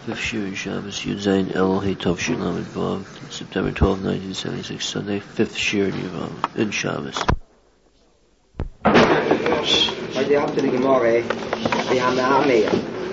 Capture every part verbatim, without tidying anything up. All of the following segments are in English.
Fifth Shir in Shabbos, Yud Zayin El Hey Tov Shir Lamed Vav, September twelfth, nineteen seventy-six, Sunday, fifth Shir in Yuvav, in Shabbos. Heute Abend die Gemorre, die haben eine Armee.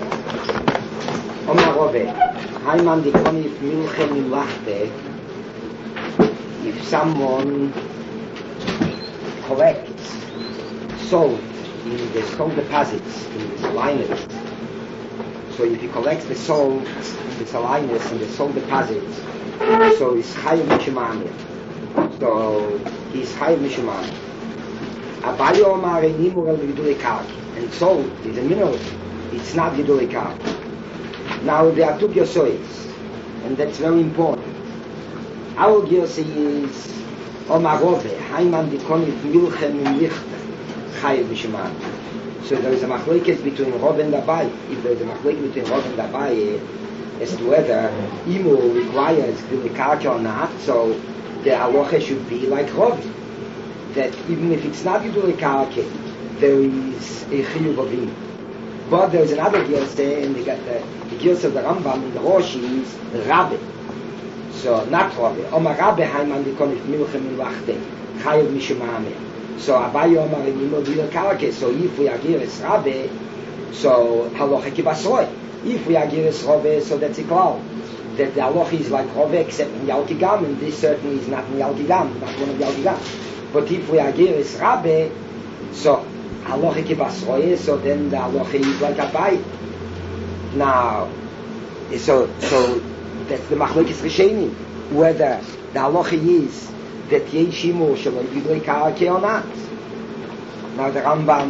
Oma Rove, Heimann, die kann ich Milchen im Lachte, if someone collects salt in the salt deposits, in the salinity. So if he collects the salt in the salinity, in the salt deposits, so he's Chayav Mishumani. So he's Chayav Mishumani. Abayo Omar Nimur El Gidulei Karki. And salt is a mineral. It's not Gidulei Karki. Now there are two Gyosois, and that's very important. Our Gyosei is Omar Rove, Heiman Dikonit Milchem Im Lichter, Chayav Mishumani. So there is a machlokes between Rov and Abai. If there is a machlokes between Rov and Abai as to whether Imu requires Gidulei Karki or not, so the halacha should be like Rov. That even if it's not Gidulei Karki, there is a chiyuv of Imu. But there is another Gyosei, and they got the, the Gyosei of the Rambam in the Rosh is Rabbe. So not Rove. Omar Rabbe Heiman Dikonit Milchem Im Lachte, Chayav Mishumani. So Abai Omar Nimur Gidulei Karki. So if we agir as Rabbe, so halacha kibasroi. If we agir as Rove, so that's a cloud. That the halacha is like Rove except in Yalkigam, and this certainly is not in Yalkigam, not one of Yalkigam. But if we agir as Rabbe, so halacha kibasroi, so then the halacha is like Abai. Now, so so that's the machlokes rishonim, whether the halacha is that Yeshimu Shalom Gidulei Karki or not. Now the Rambam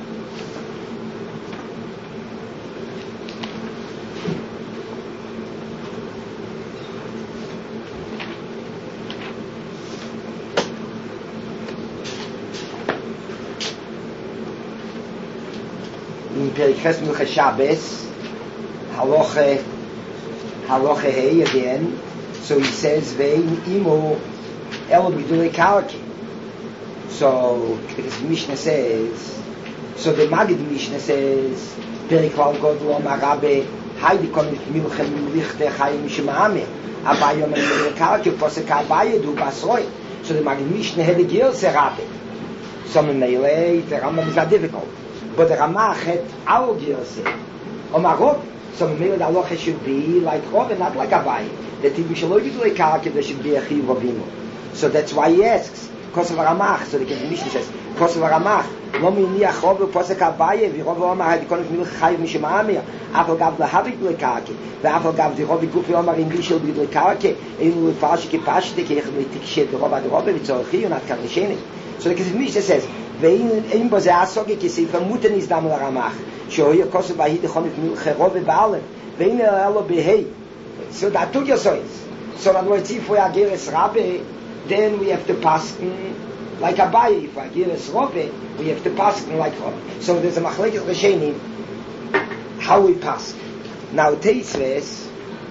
in Periches Milchas Shabbos halacha halacha hey again, so he says vein imu El Gidulei Karki. So because Mishnah says, so the Magid Mishnah says, Periklal Godlo Marabe Heidi Konit Milchem Lichte Chayav Mishumani. Abaye Omer Gidulei Karki Posek Abaye Du Basroi. So the Magid Mishnah had a Gyosei Rabbe. So Meile the Rambam is not difficult, but the Ramach had our Gyosei Omar Rov. So Meile the halacha should be like Rov and not like Abaye. That if we shall Gidulei Karki, there should be a chiyuv of Imu. So that's why he asks, Kosev Ramach. So the Mishnah says, Kosev Ramach, Lo Miniach Rov Posek Abaye, V'Rov Omar Had Konef Milch Chayav Mishumani, Afal Gav Lahavik Gidulei Karki, V'Afal Gav the Rov Gufi Omar in Lishel Gidulei Karki, Einu Lefarshi Kipashte, Keich Letiksheh the Rov Ad Rov, V'Tzorchi, Unat Karisheni. So the Mishnah says, Ve'Ein Bo Ze Asoge Kisei Vermuten Is Dam Ramach, Shehoyer Kosev Vahid Konef Milch Rov Ba'alem, Ve'Ein Elo Behei. So that took your choice. So in other words, if we are Geres Rabbe, then we have to pasken like Abaye. If we are Geres Rove, we have to pasken like Rove. So there's a machlokes rishonim how we pasken. Now Teisves,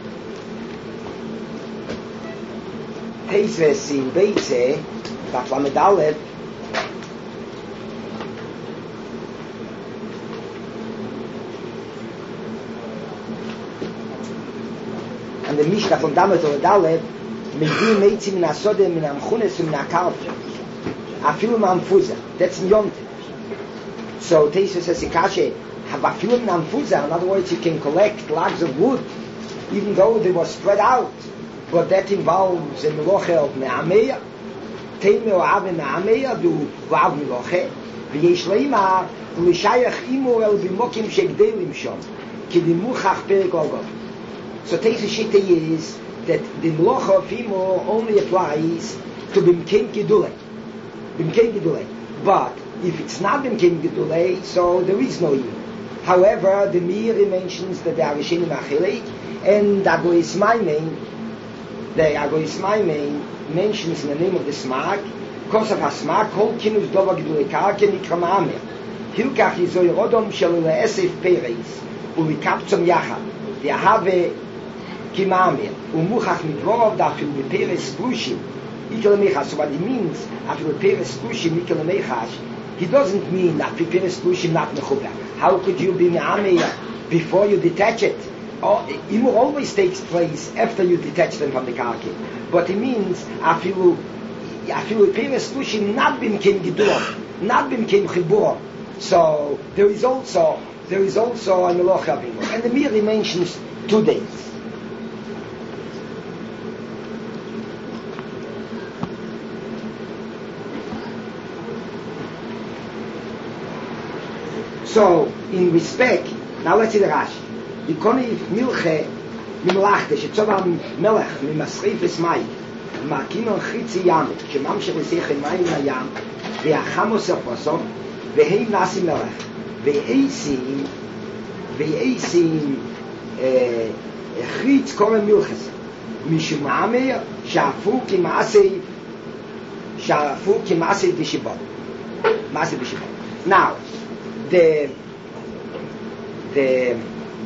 Teisves in Beitze, Daf Lamed Aleph, and the Mishnah from Damet or Daleb, Medim Meitzim Min Asode Min Amchunes Min Akarfe, Afilu Mamfuza. That's in Yom Tov. So Teisva says in Kashe, have Afilu Mamfuza. In other words, you can collect logs of wood, even though they were spread out, but that involves a Meloche of Me'ameya. Teime or Ave Me'ameya do Vav Meloche. V'yesh Leimar L'Shayach Imu El B'mokim Shegdelim Shom Ki Dimuchach Perek Ogov. So Teisva Shita is that the Melocha of Imo only applies to Bimkein Gidulei. Bimkein Gidulei. But if it's not Bimkein Gidulei, so there is no Imu. However, the Meiri mentions that the Arishinim Achilei, and Agois Maimein, the Agois Maimein mentions in the name of the Smag, because of HaSmag, Kol Kinus Dova Gidulei Karki Nikra Ma'amer. Hilkach Yizoy Rodom Shel Le'esef Pereis, Ulikaptzom Yachad, V'Yahave Kimamir, Umuchach Midvorov, Dafil Peres Plushim, Ikel Mechash. So what he means, Afil Peres Plushim, Ikel Mechash, he doesn't mean Afil Peres Plushim not Mechuber. How could you be Me'ameya before you detach it? oh, Imur always takes place after you detach them from the karki. But it means afilu afilu peres lushim not bim kem gidul, not bim kem chibur. So there is also there is also a melocha bimur, and the Miri mentions two days. So in respect, now let's see the Rashi. Die Kone if Milche ממלאכת שצובע מלך ממסריף וסמאי מקינו חיצי ים שממשך לשיח עם מים לים והחמוס הפוסו והם נעשי מלך ואיסים ואיסים חיץ כל המלכס משום מאמר שעפו כמעשי שעפו כמעשי בשיבון מעשי בשיבון. Now the the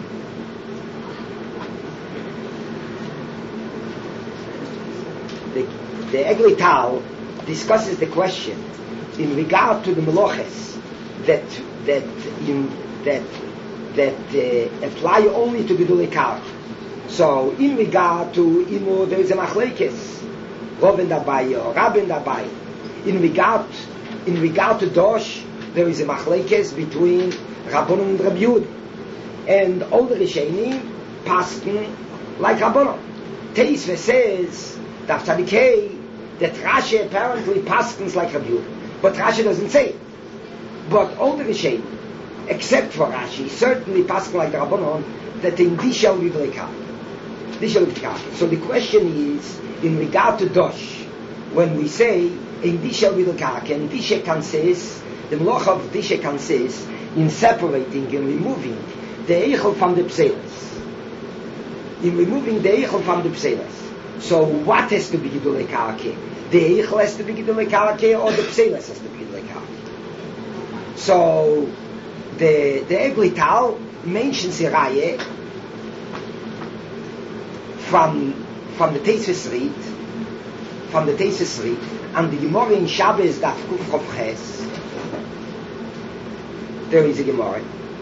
The, the Egli Tal discusses the question in regard to the meloches that that in, that that uh, apply only to Gedulei Kar. So in regard to Imu there is a machlekes, Roben dabei or Rabben dabei. In regard in regard to Dosh there is a machlekes between Rabbanon and Rabbi Yud, and all the Rishonim pasken like Rabbanon. Teisve says that that Rashi apparently paskens like Rabbi Yud, but Rashi doesn't say it. But all the Rishonim, except for Rashi, certainly pasken like the Rabbanon that in this shall be V'leikah. This shall be V'leikah. So the question is, in regard to Dosh, when we say in this shall be V'leikah, and Dishe consists, the Mloch of Dishe consists in separating and removing the Eichel from the Pseles. In removing the Eichel from the Pseles. So what has to be Gidulei Karke? The Eichel has to be Gidulei Karke, or the Pseles has to be Gidulei Karke? So the the Egli Tal mentions a Raye from from the Teisves Reed, from the Teisves Reed, and the Gemara in Shabbos Daf Kuf Chof Ches. There is a Gemara.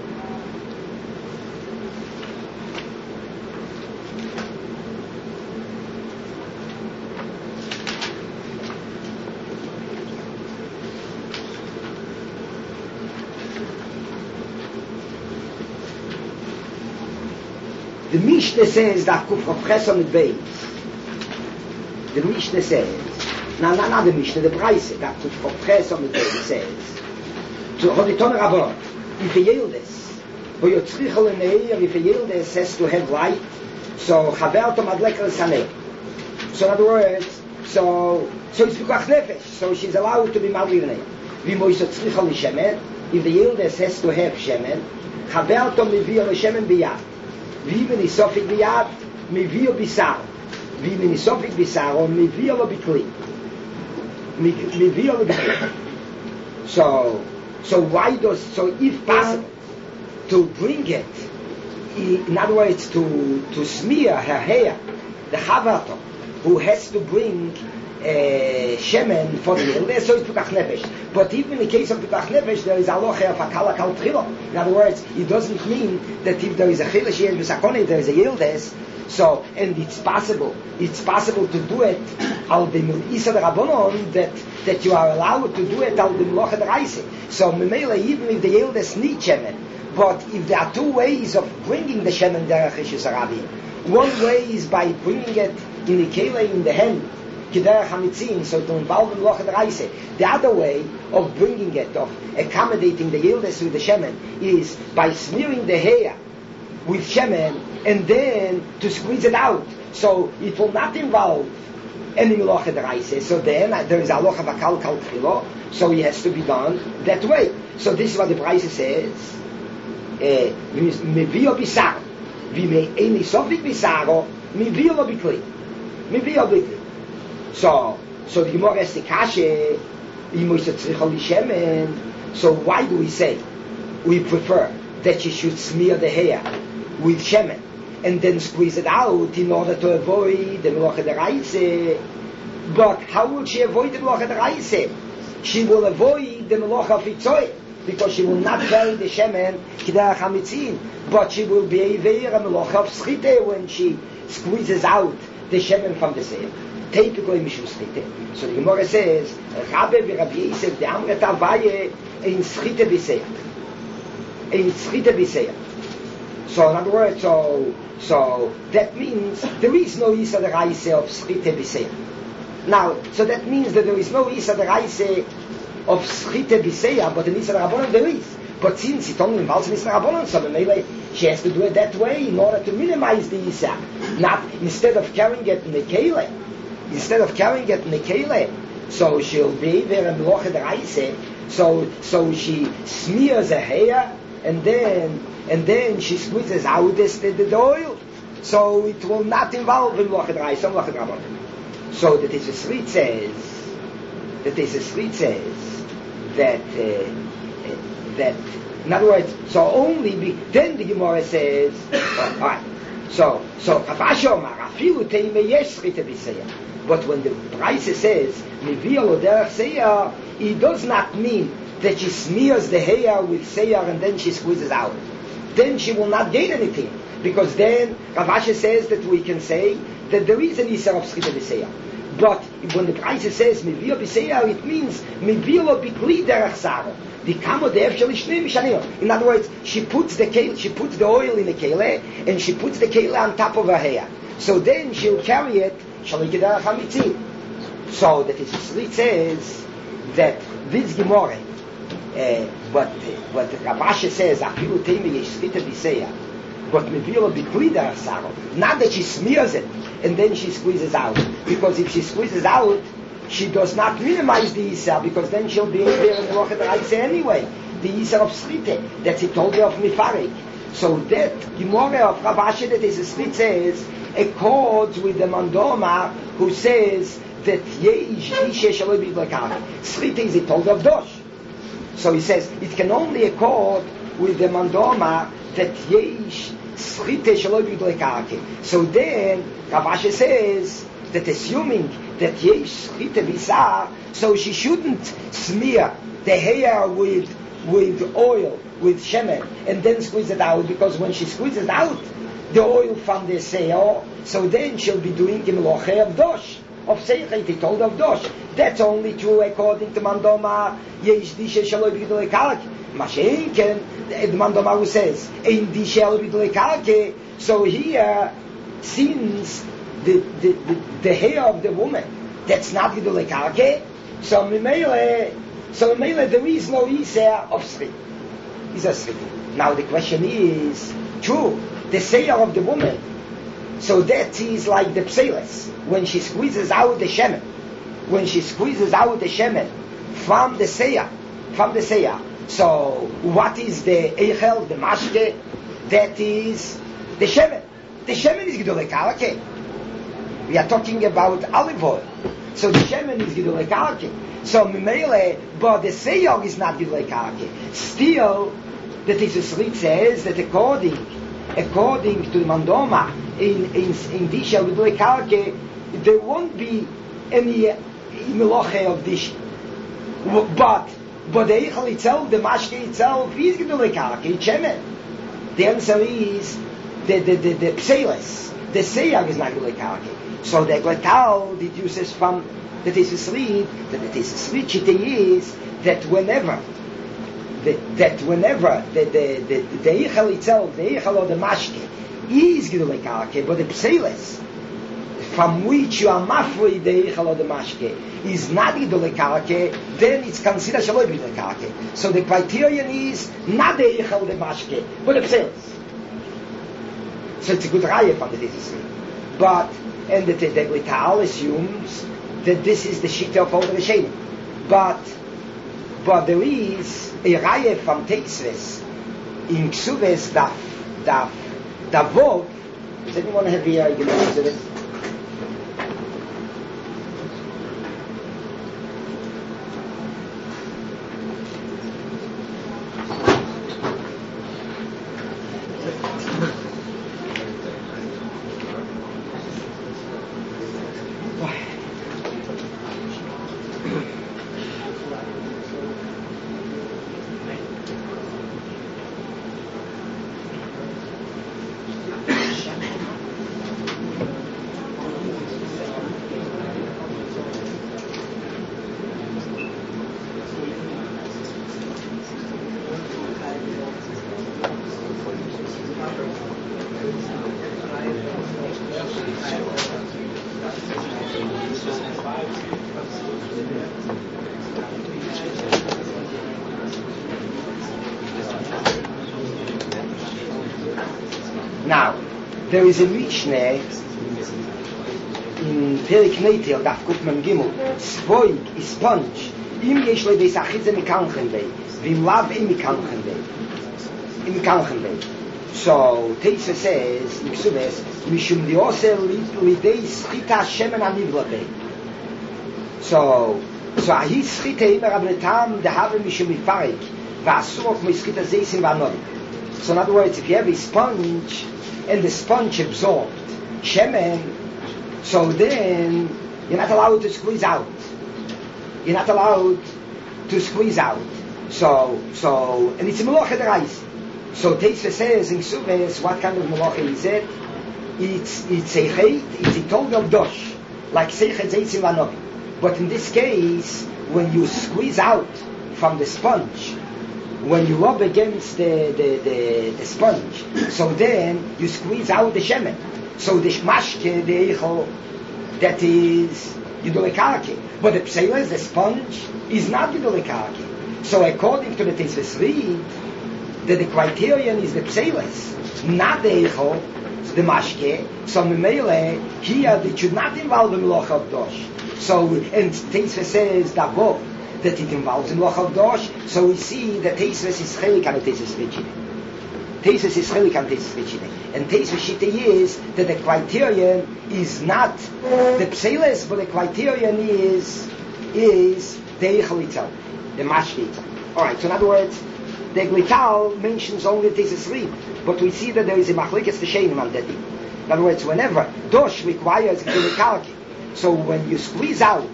The Mishnah says that Kuf Ches on the base. The Mishnah says, no, no, not the Mishnah, the Braise, that Kuf Ches on the base says, to Hoditon Rabban, if a Yildes, who you tzrichel in the air, if a Yildes has to have light, so Chaver to Madleker Saneh. So in other words, so, so it's Pikuach Nefesh, so she's allowed to be Madleker. Vimo is a tzrichel in Shemen, if the Yildes has to have Shemen, Chaver to Mivir Shemen Biyad. Wie wenn ich so viel Biyad, mi wir Bisar. Wie wenn ich so viel Bisar, und mi wir lo Bikli. Mi wir lo Bikli. So, so why does, so if possible, to bring it, in other words, to, to smear her hair, the Havato, who has to bring uh, Shemen for the Yildes, so it's Pekuach Nefesh. But even in the case of Pekuach Nefesh, there is aloha of Akala Kal Trilo. In other words, it doesn't mean that if there is a Chilish Yel B'Sakone, there is a Yildes, so, and it's possible, it's possible to do it al the Isa the Rabbanon, that, that you are allowed to do it al the Melocha the Reise. So, Memele, even if the Yildes need Shemen, but if there are two ways of bringing the Shemen derech Rishus Harabim, one way is by bringing it in the Kele in the hand, Kiderech HaMitzim, so to involve in Melocha the Reise. The other way of bringing it, of accommodating the Yildes with the Shemen, is by smearing the hair with Shemen and then to squeeze it out. So it will not involve any Melocha the Reise. So then uh, there is Aloha Vakal Kal Trilo, so it has to be done that way. So this is what the Braise says. Mevio Bisar. Vime Eni Sofik Bisaro, Mevio Lo Bikli. Mevio Bikli. So, so the Gemara has the kashe, so why do we say we prefer that she should smear the hair with shemen and then squeeze it out in order to avoid the Melocha Deraise? But how will she avoid the Melocha Deraise? She will avoid the Melocha of Itzoy. because she will not carry the shemen k'derech hamitzin, but she will be a ve'er melocha of schite when she squeezes out the shemen from the seir. Typically mishum schite. So the Gemara says, Rabbe v'Rabbi Yosef the Amret Avaye in schite b'seir. In schite b'seir. So in other words, so so that means there is no Isa the Raise of schite b'seir. Now, so that means that there is no Isa the Raise of schite b'seir, but in Isa the Rabbanon there is. But since it only involves Isa the Rabbanon, so maybe she has to do it that way in order to minimize the Isa. Not instead of carrying it in the kele, instead of carrying it in the kele, so she'll be there in Melocha the Raise. So so she smears her hair and then and then she squeezes out this, the, the oil, so it will not involve in Melocha the Raise, Melocha the Rabbanon. So that is a Srit says, that is a Srit says that uh, that in other words, so only be, then the Gemara says, oh, all right. So so Ravashi Omar afilu teime yesh Srit b'seir. But when the Braisa says Mivia lo derech seir, it does not mean that she smears the hair with seir and then she squeezes out. Then she will not gain anything, because then Ravashi says that we can say that there is an Isar of Schita b'seir. But when the Braisa says Mivia b'seir, it means Mivia lo b'kli derech saro. The kamo de efshel ishnim mishaniyot. In other words, she puts the kale, she puts the oil in the kale, and she puts the kale on top of her hair. So then she'll carry it. So that his Srit says that this Gemara, uh, but what Ravashi says, afilu teime yesh schita b'seir, but mevila b'klida asaro. Not that she smears it and then she squeezes out, because if she squeezes out, she does not minimize the Isar, because then she'll be there in the Melocha the Raise anyway. The Isar of Srite, that's it told her of Mifarik. So that Gemara of Ravashi that his Srit says accords with the Mandoma who says that Yesh Ishe Shaloi B'Glekach. Srite is it told of Dosh. So he says it can only accord with the Mandoma that Yesh Srite Shaloi B'Glekach. So then Ravashi says that assuming that Yesh Srite B'Sar, so she shouldn't smear the hair with with oil, with shemen, and then squeeze it out, because when she squeezes out the oil from the seir, so then she'll be doing the meloche of dosh, of seichet, he told of dosh. That's only true according to Mandoma, yesh dishe shaloi b'gidolei karke. Mashenken, the Mandoma who says, ein dishe shaloi b'gidolei karke, so here, since the, the, the, the hair of the woman, that's not gidolei karke, so mimele, so mimele there is no Isar of Srit. Is a Srit. Now the question is, true, the seir of the woman, so that is like the pseles, when she squeezes out the shemen, when she squeezes out the shemen from the seir, from the seir. So what is the eichel, the mashke? That is the shemen. The shemen is gidolei karke. We are talking about olive oil. So the shemen is gidolei karke. So mimele, but the seir is not gidolei karke. Still, the Srit says that according according to the Mandoma in in in disha gidolei karke, there won't be any meloche of dish. But but the eichel itself, the mashke itself, is gidolei karke. It's shemen. The answer is the the the, the pseles. The seir is not gidolei karke. So the Gletal deduces from the Srit that the Srit shita is that whenever the, that whenever the the the, the eichel itself, the eichel or the mashke is gidolei karke, but the pseles from which you are mafrei the eichel or the mashke is not gidolei karke, then it's considered shaloi gidolei karke. So the criterion is not the eichel or the mashke, but the pseles. So it's a good raya from the Srit. But and the Gletal assumes that this is the shita of all the Rishonim. But but there is a raya from Teisves in Ksuves Daf Daf Davov. Does anyone have the argument to this? Now, there is a Mishnah in Perek Neitel, Daf Kufman Gimel, Svoig is sponge, im yesh le beis achidze mikanchen bei, vim lav im mikanchen bei, im mikanchen bei. So, Teisa says, in Ksubes, mishum diose lidei schita shemen anivla bei. So, so ahi schita immer abnetam, de have mishum mifarik, va'asur mi schita zeisim va'anodim. So in other words, if you have a sponge, and the sponge absorbed shemen, so then you're not allowed to squeeze out. You're not allowed to squeeze out. So, so, and it's a melocha derais. So Teisva says in Suves, what kind of melocha is it? It's it's a cheit, it's a tolgal dosh, like seichet zeitzim vanovi. But in this case, when you squeeze out from the sponge, when you rub against the, the, the, the sponge, so then you squeeze out the shemen. So the mashke, the eichel, that is yudolekarki. But the pseiles, the sponge, is not yudolekarki. So according to the Teisves read, that the criterion is the pseiles, not the eichel, the mashke. So memele, here it should not involve the melocha of dosh. So, and Teisves says that above, that it involves in Loch of Dosh, so we see that Teisves is chelik and Teisves Vichine. Teisves is chelik and Teisves Vichine. And Teisves Shite is that the criterion is not the pseiles, but the criterion is is the Eichel itself, the Mashke itself. Alright, so in other words, the Glital mentions only Teisves Reed, but we see that there is a Machlikas Teshenim on that. In other words, whenever Dosh requires Gilikarki, so when you squeeze out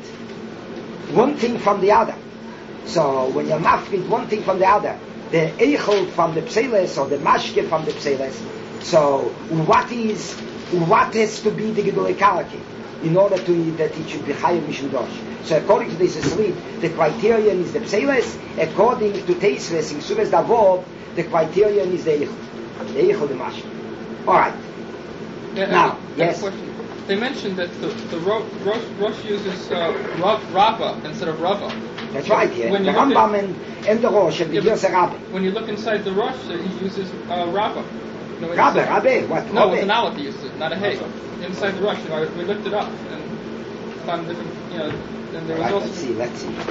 one thing from the other. So when you're mafrid one thing from the other, the eichel from the pseiles or the mashke from the pseiles. So what is what has to be the gedolei karaki in order to that it should be higher mishum dosh? So according to this sleep, the criterion is the pseiles. According to Teisves in Suves Davov, the criterion is the eichel, the eichel the mashke. All right. Yeah, now, uh, yes. Question. They mentioned that the, the Rosh, Rosh uses uh, Rava instead of Rava. That's right, yeah. When The you look Rambam at- and, and the Rosh and the Yeah, but Yosef Rabbi. When you look inside the Rosh, uh, he uses uh, Rava. No, it's- Rabbi, Rabbi, what? No, Rabbi. with an aleph he uses it, not a hey. Inside the Rosh, you know, we looked it up and found different, you know, and there was Right, also... let's see, let's see.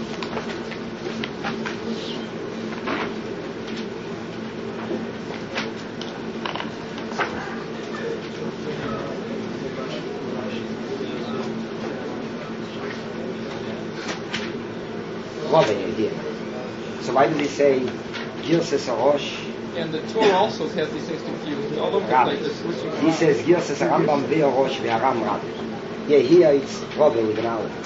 Love the idea. So why did he say Gilses Rosh? And the Torah also has these things confused all over the Rabbi. place. They're switching He around. says Gilses Rambam Veo Rosh Ve'aram Rabbi. Yeah, here it's Rabbi with an aleph.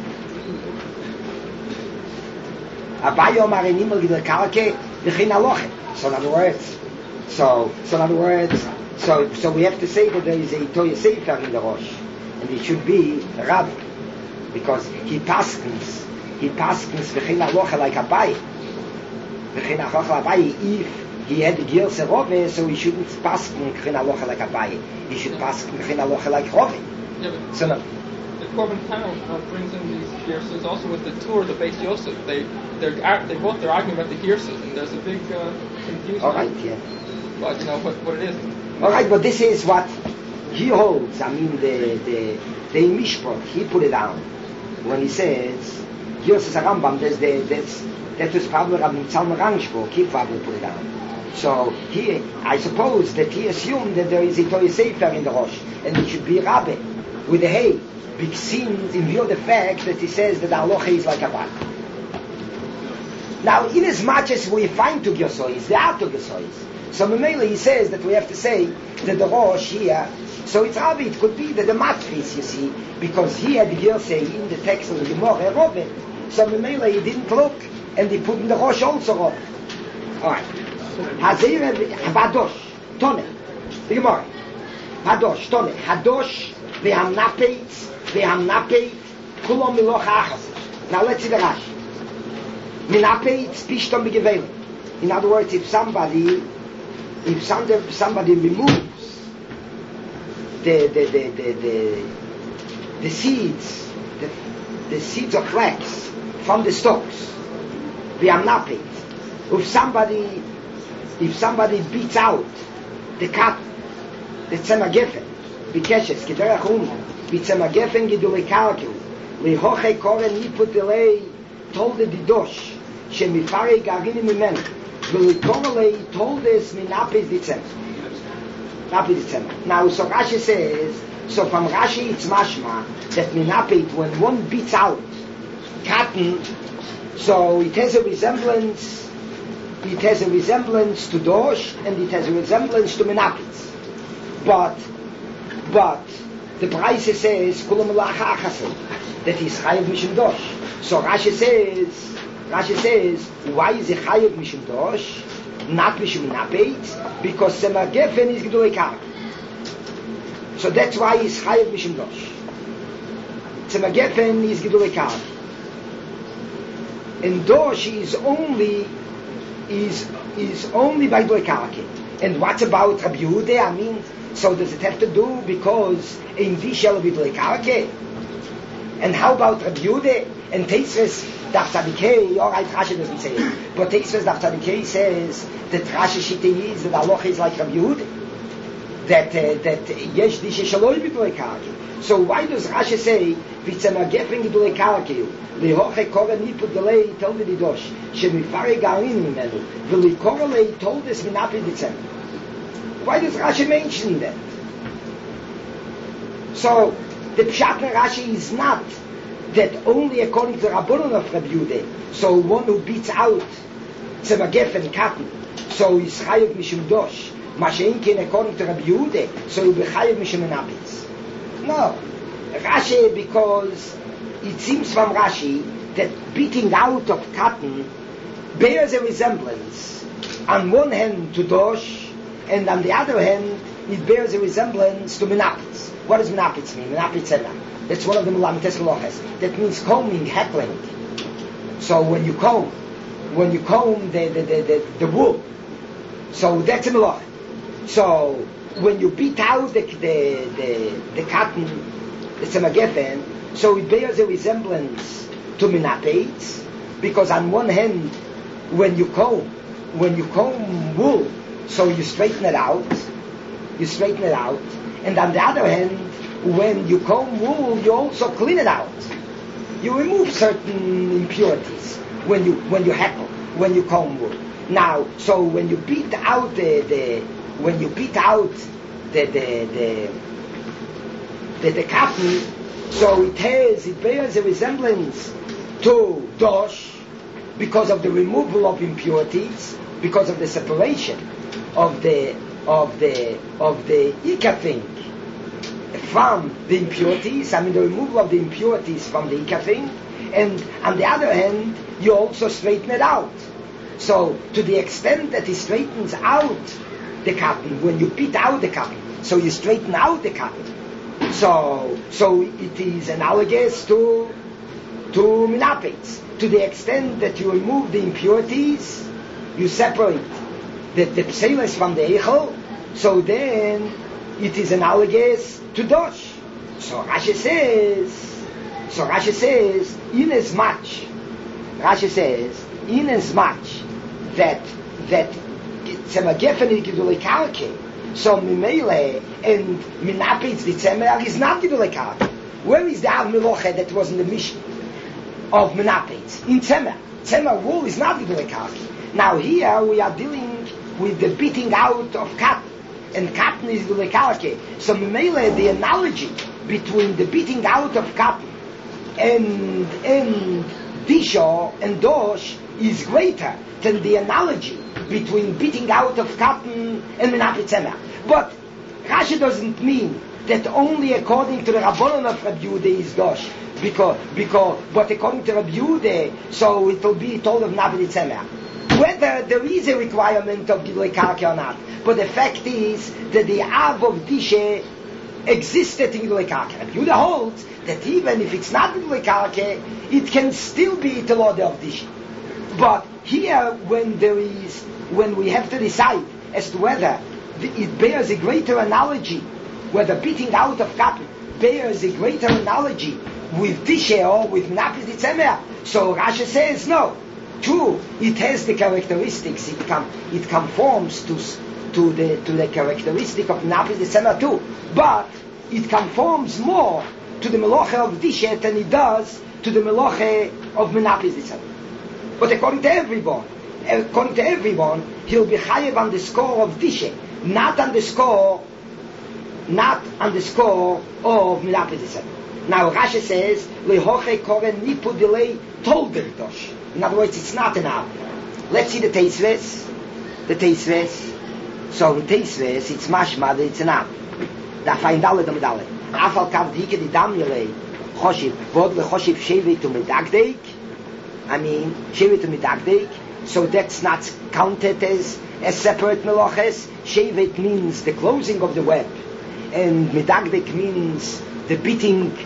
Abaye Omar Enimel Gidel Karke V'chin Aloche. So in other words, so so in other words, so so we have to say that there is a Toya Sefer in the Rosh, and it should be Rabbi, because he paskens. He paskens v'chein alocha like Abaye. V'chein alocha Abaye, if he had the Gilse Rove, so he shouldn't pasken v'chein alocha like Abaye. He should pasken v'chein alocha like Rove. Yeah, but So no, the Korban panel uh, brings in these Girsas also with the Tur, the Beis Yosef. They they're ar- they both they're arguing about the Girsas, and there's a big uh, confusion. all right, yeah. But you know what what it is. All right, but this is what he holds. I mean, the the the Mishpot, he put it down when he says Gilse Rambam. There's the that's that was probably Rabbi Tzalman Rangshbo. He probably put it down. So he, I suppose that he assumed that there is a Toya Sefer in the Rosh, and it should be Rabbi with the hay, because in view of the fact that he says that the halacha is like a bat. Now, in as much as we find two Gersois, there are two Gersois. So Memele he says that we have to say that the Rosh here, so it's Rabbi, it could be that the Matris, you see, because he had the Gersei in the text of the Gemara, Robin. So Memele he didn't look, and he put in the Rosh also Robin. Alright. Hazir Hadosh, Tone, the Gemara. Hadosh, Tone, Hadosh, Vehamnapeit, Vehamnapeit, Kulom Miloch Achas. Now let's see the Rash. Minapeit, Pishtom Begevelen. In other words, if somebody, if somebody, somebody removes the the the the the, the seeds, the, the seeds of flax from the stalks. The amnapit. If somebody, if somebody beats out the cotton, the tzemagefen, bikeshes, kederach umi, bitzemagefen gidulei karkel, lihoche koren niput delay, told the didosh, shemifare garini mimen, v'likorelei told this minapis ditzem. Napis ditzem. Now, so Rashi says, so from Rashi it's mashma, that minapit, when one beats out cotton, so it has a resemblance, it has a resemblance to dosh, and it has a resemblance to menapitz. But, but, the Braise says, kulam lacha achasel, that he's chayiv mishum dosh. So Rashi says, Rashi says, why is he chayiv mishum dosh, not mishum menapitz? Because semagefen is gedulei karka. So that's why he's chayiv mishum dosh. Semagefen is gedulei karka. And dosh is only is is only by doikarke. And what about Rabbi Yehuda? I mean, so does it have to do because in this shall be doikarke? And how about Rabbi Yehuda? And Teisves Daf Tzadikei, all right, Rashi doesn't say it, but Teisves Daf Tzadikei says that Rashi Shita is that Allah is like Rabbi Yehuda, that uh, that yesh dishe shaloi be doikarke. So why does Rashi say v'tzemagefen gidulei karke? Lihoche koren niput delay told the didosh shemifare garin mimenu v'likorelei told this minapi ditzem. Why does Rashi mention that? So the pshat in Rashi is not that only according to Rabbanon of Rabbi Yehuda. So one who beats out tzemagefen cotton, so he's chayiv mishum dosh. Masha'inkin according to Rabbi Yehuda, so he'll be chayiv mishum menapitz. No, Rashi, because it seems from Rashi that beating out of cotton bears a resemblance on one hand to dosh, and on the other hand it bears a resemblance to menapitz. What does menapitz mean? Menapitz ena. That's one of the melamites loches. That means combing, heckling. So when you comb, when you comb the the the, the, the wool, so that's a melach. So when you beat out the the the, the cotton, the tzemagefen, so it bears a resemblance to menapitz, because on one hand, when you comb, when you comb wool, so you straighten it out, you straighten it out, and on the other hand, when you comb wool, you also clean it out. You remove certain impurities when you when you heckle, when you comb wool. Now, so when you beat out the, the when you beat out the the the the, the cotton, so it has it bears a resemblance to dosh because of the removal of impurities, because of the separation of the of the of the ikar thing from the impurities. I mean the removal of the impurities from the ikar thing, and on the other hand, you also straighten it out. So to the extent that it straightens out the cotton, when you beat out the cotton, so you straighten out the cotton. So so it is analogous to to menapitz. To the extent that you remove the impurities, you separate the, the pseles from the eichel, so then it is analogous to dosh. So Rashi says, so Rashi says, in as much, Rashi says, in as much that that tzemagefen is gidulei karke, so mimele and menapitz the tzemer is not gidulei karke. Where is the av meloche that was in the mission of menapitz? In tzemer. Tzemer wool is not gidulei karke. Now here we are dealing with the beating out of cotton, and cotton is gidulei karke. So mimele, the analogy between the beating out of cotton and and disho and dosh is greater than the analogy between beating out of cotton and menapitz tzemer. But Rashi doesn't mean that only according to the Rabbanon of Rabbi Yehuda is dosh, because because but according to Rabbi Yehuda, so it will be told of menapitz tzemer. Whether there is a requirement of gidulei karke or not, but the fact is that the av of dishe existed in gidulei karke. Rabbi Yehuda holds that even if it's not gidulei karke, it can still be the order of dishe. But here, when there is, when we have to decide as to whether the, it bears a greater analogy, whether beating out of cotton bears a greater analogy with Tisha or with Menapis Ditzemer. So Rashi says no. True, it has the characteristics. It com- it conforms to to the to the characteristic of Menapis Ditzemer too, but it conforms more to the Meloche of Tisha than it does to the Meloche of Menapis Ditzemer. But according to everyone, according to everyone, he'll be chayev on the score of Tisha, not on the score, not on the score of Menapis Ditzemer. Now Rashi says, "Lehoche koren nipu delay tolder dosh." In other words, it's not an av. Let's see the Teisves. The Teisves. So in Teisves, it's mashma that it's an av. Da find alle the medale. Afal kav dike di damile choshiv vod le choshiv shevet to medagdeik. I mean, shevet to medagdeik. So that's not counted as as separate meloches. Shevet means the closing of the web, and medagdeik means the beating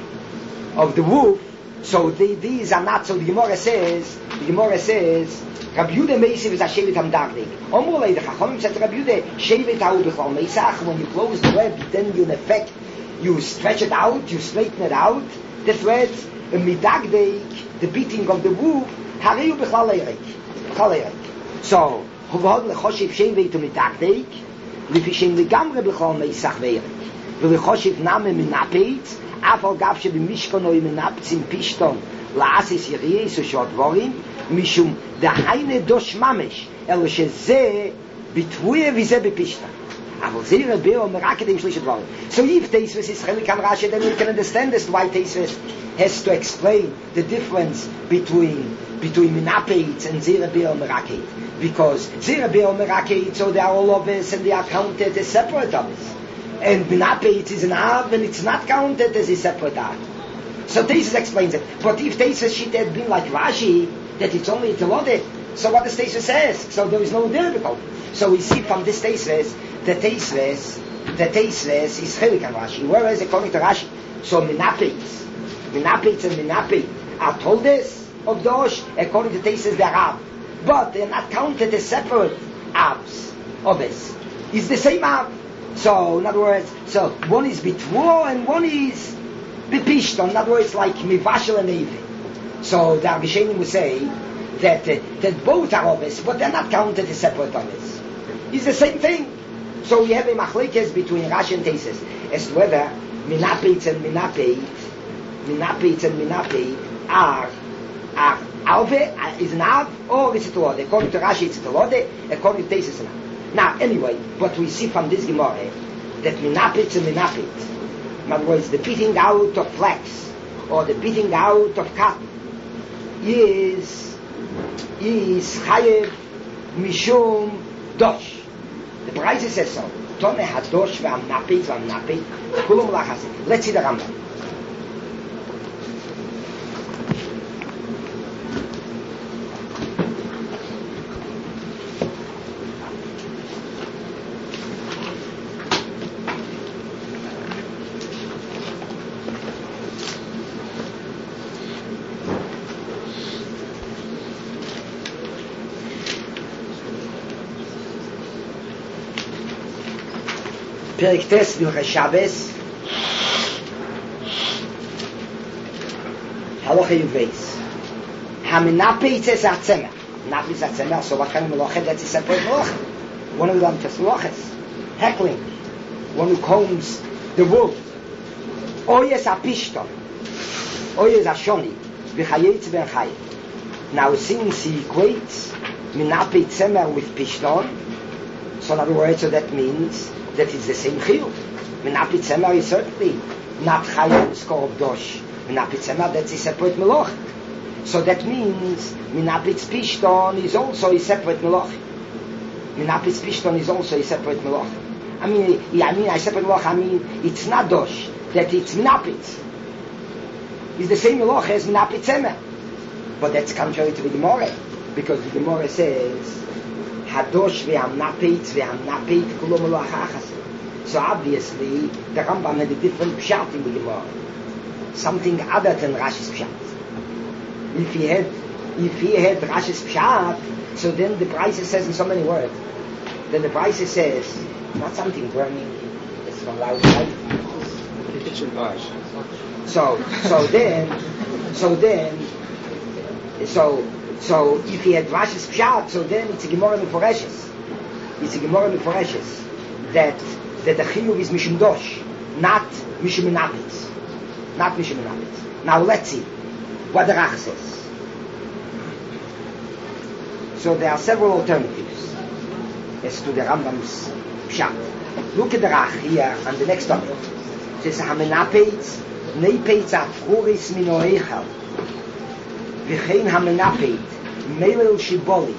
of the wolf. So they, these are not. So the Gemara says, the Gemara says, Rabbi Yehuda Meisiv is a shevet hamdagdik. Omrulei the Chachamim said to Rabbi Yehuda, shevet ha'u b'chol meisach. When you close the web, then you in effect you stretch it out, you straighten it out, the threads, and midagdik, the beating of the wolf, hariu b'chol eirik, b'chol eirik. So hovod lechoshiv shevet umidagdik, lifishem legamre b'chol meisach v'eirik, v'lechoshiv name minapeit. Afal gab she b'mishkan oy menaptzim pishton la'asis yiriyes u'shot mishum da'haine dosh mamesh el sheze bitvuye vize b'pishton aval zeh Rebbe o meraket im shlish dvarim. So if Teisves is chelik am Rashi, then we can understand this why Teisves has to explain the difference between between Menapeit and Zeh Rebbe o meraket, because Zeh Rebbe o meraket, so they are all of us and they are counted as separate of us. And Menapeit is an Av, and it's not counted as a separate Av. So Teisves explains it. But if Teisves sheet had been like Rashi, that it's only a Telodeh, so what does Teisves says? So there is no difficulty. So we see from this Teisves, the Teisves, the Teisves is chelik on Rashi. Whereas according to Rashi, so Menapeit, Menapeit and Menapeit are Toldes of Dosh, according to Teisves they are Av. But they are not counted as separate Avs, Oves. It's the same Av. So, in other words, so one is Bitvuo and one is Bipishton. In other words, like Mivashel and Evi. So the Arishenim will say that uh, that both are Oves, but they're not counted as separate Oves. It's the same thing. So we have a machlekes between Rashi and Teisves as to whether Menapeit and Menapeit, Menapeit and Menapeit are are Ave is an Av or is it a Lode? According to Rashi, it's a Lode. According to Teisves, it's an Av. Now, anyway, what we see from this Gemara, that Menapeit and Menapeit, in other words, the beating out of flax, or the beating out of cotton, is, is Chayev Mishum Dosh. The Braise says so. Tone HaDosh ve'Amnapeit ve'Amnapeit, Kulum Lachasik. Let's see the Rambam. Perik Tes Vilchei Shabbos Halacha Yuvbeis HaMenapeit is a Tzemer. Menapeit is a Tzemer, so what kind of Meloche? That's a separate Meloche. One of them just Meloches. Heckling. One who combs the wool. Oy is a Pishton. Oy is a Shoni. V'chayetz ben Chayet. Now since he equates Menapeit Tzemer with Pishton, so in other words, so that means that it's the same chiyuv. Menapeit Tzemer is certainly not chayav score of dosh. Menapeit Tzemer, that's a separate meloch. So that means Menapeit Pishton is also a separate meloch. Menapeit Pishton is also a separate meloch. I mean, yeah, I mean, a separate meloch. I mean, it's not dosh. That it's Menapeit. It's the same meloch as Menapeit Tzemer. But that's contrary to the Gemara, because the Gemara says Hadosh ve'amnapeit ve'amnapeit kulom lo achachas. So obviously the Rambam had a different pshat in the Gemara, something other than Rashi's pshat. If he had, if he had Rashi's pshat, so then the Braise says in so many words. Then the Braise says not something burning. It's from outside. So, so then, so then, so, so if he had Rashi's Pshat, so then it's a Gemara Meforeshes. It's a Gemara Meforeshes that that the Chiyuv is Mishum Dosh, not Mishum Menapitz. Not Mishum Menapitz. Now let's see what the Rach says. So there are several alternatives as to the Rambam's Pshat. Look at the Rach here on the next topic. It says Hamenapitz Neipetz Afchuris Mino Eichel V'chein Hamenapitz Meilel Shiboli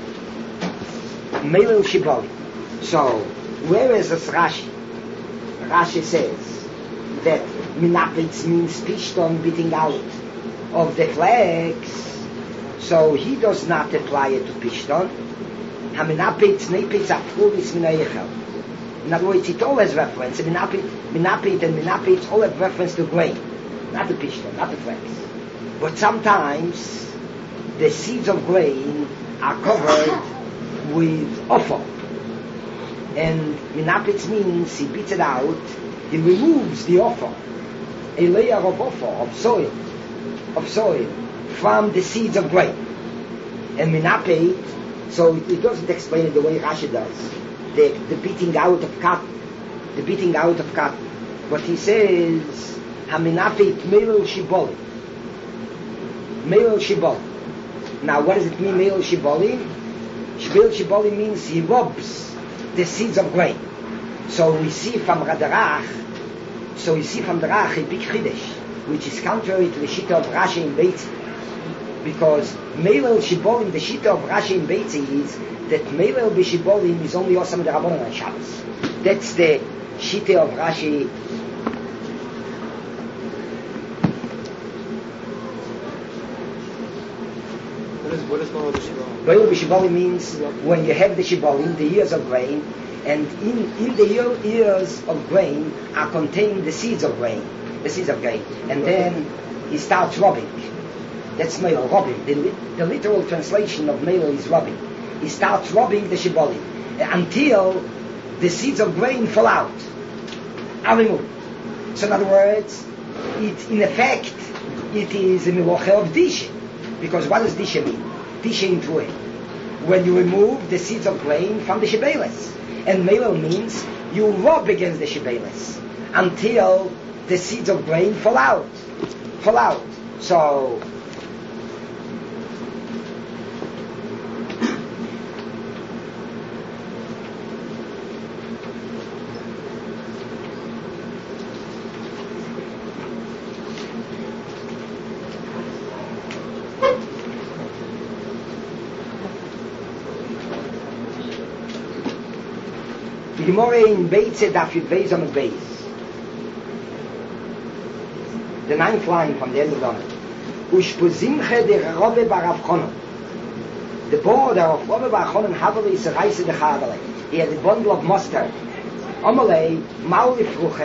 Meilel Shiboli. So where is this Rashi? Rashi says that Menapitz means Pishton, beating out of the flags. So he does not apply it to Pishton. Hamenapitz Neipetz Afchuris Mino Eichel. In other words, it all has reference. Menapit, menapit and menapit all have reference to grain, not the pishton, not the flax. But sometimes the seeds of grain are covered with offal. And menapit means he beats it out, he removes the offal, a layer of offal, of soil, of soil, from the seeds of grain. And menapit, so it doesn't explain it the way Rashi does. The, the beating out of cotton, the beating out of cotton. But he says, Haminafit Meilel Shiboli. Meilel Shiboli. Now, what does it mean, Meilel Shiboli? Meilel Shiboli means he robs the seeds of grain. So we see from Radarach, so we see from the Rach a big Chiddush, which is contrary to the Shita of Rashi and Beitzi. Because Meilel Shibolim, the Shita of Rashi and Beitzi is that Meilel B'Shibolim is only Osam D'Rabbanan on Shabbos. That's the Shita of Rashi. What is, what is Meilel B'Shibolim? Meilel B'Shibolim means when you have the Shibolim, the ears of grain, and in, in the ear, ears of grain are contained the seeds of grain, the seeds of grain, and then he starts rubbing. That's Meilel, rubbing. The, the literal translation of Meilel is rubbing. He starts rubbing the Shibolim until the seeds of grain fall out, are removed. So in other words, it, in effect, it is a Miloche of Dishe. Because what does Dishe mean? Dishe in Truah. When you remove the seeds of grain from the Shebeles. And Meilel means you rub against the Shebeles until the seeds of grain fall out. Fall out. So the Gemara in Beitze Daf Yud Beis Amud Beis, the ninth line from the end of the line. Ushpuzimche de Rabbe bar Rav Chonon. The border of Rabbe bar Chonon Haveli is a reise de Chavele. He had a bundle of mustard. Amalei Mauli Fruche.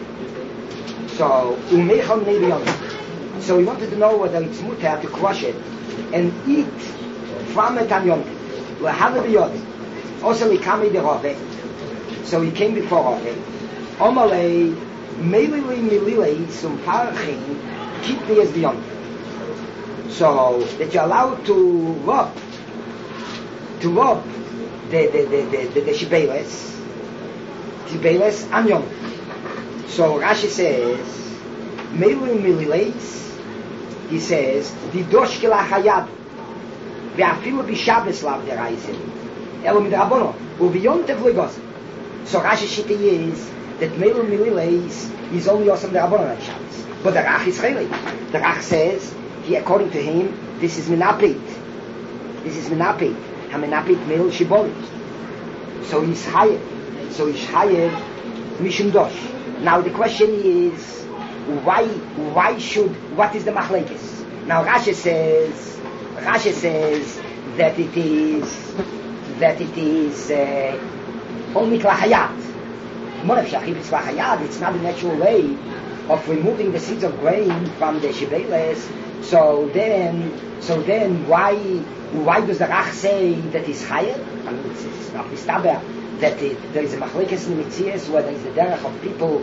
So Umechon Nevion. So he wanted to know whether it's mutar to crush it and eat from it on Yom Tov. Lehaveh b'yodeh. Also Likami de Rabbe. So he came before Rabbi. Omalei Meilili Mililei Sum Parachin Kitni as beyond. So that you're allowed to rub, to rub the the the the, the, the Shibeles, Shibeles and Yom. So Rashi says Meilili Mililei. He says the Doshkela Hayad. Ve'afilu b'Shabbos lav deraisen. Elo midrabanon u'v'Yom Tov legos. So Rashi Shita is that Meilel Mililei is only awesome the Rabbanon on Shabbos. But the Rach is Chaylik. The Rach says, he, according to him, this is Menapit. This is Menapit. Ha-Menapit Meilel Shibolim. So he's higher. So he's higher Mishum Dosh. Now the question is, why, why should, what is the Machlekes? Now Rashi says, Rashi says that it is, that it is, uh, only klachayat. Monefshach, if it's klachayat, it's not the natural way of removing the seeds of grain from the shibeles. So then, so then, why, why does the Rach say that it's higher? I mean, it's, it's not mistaber that it, there is a machlekes in Mitzias where there is a derech of people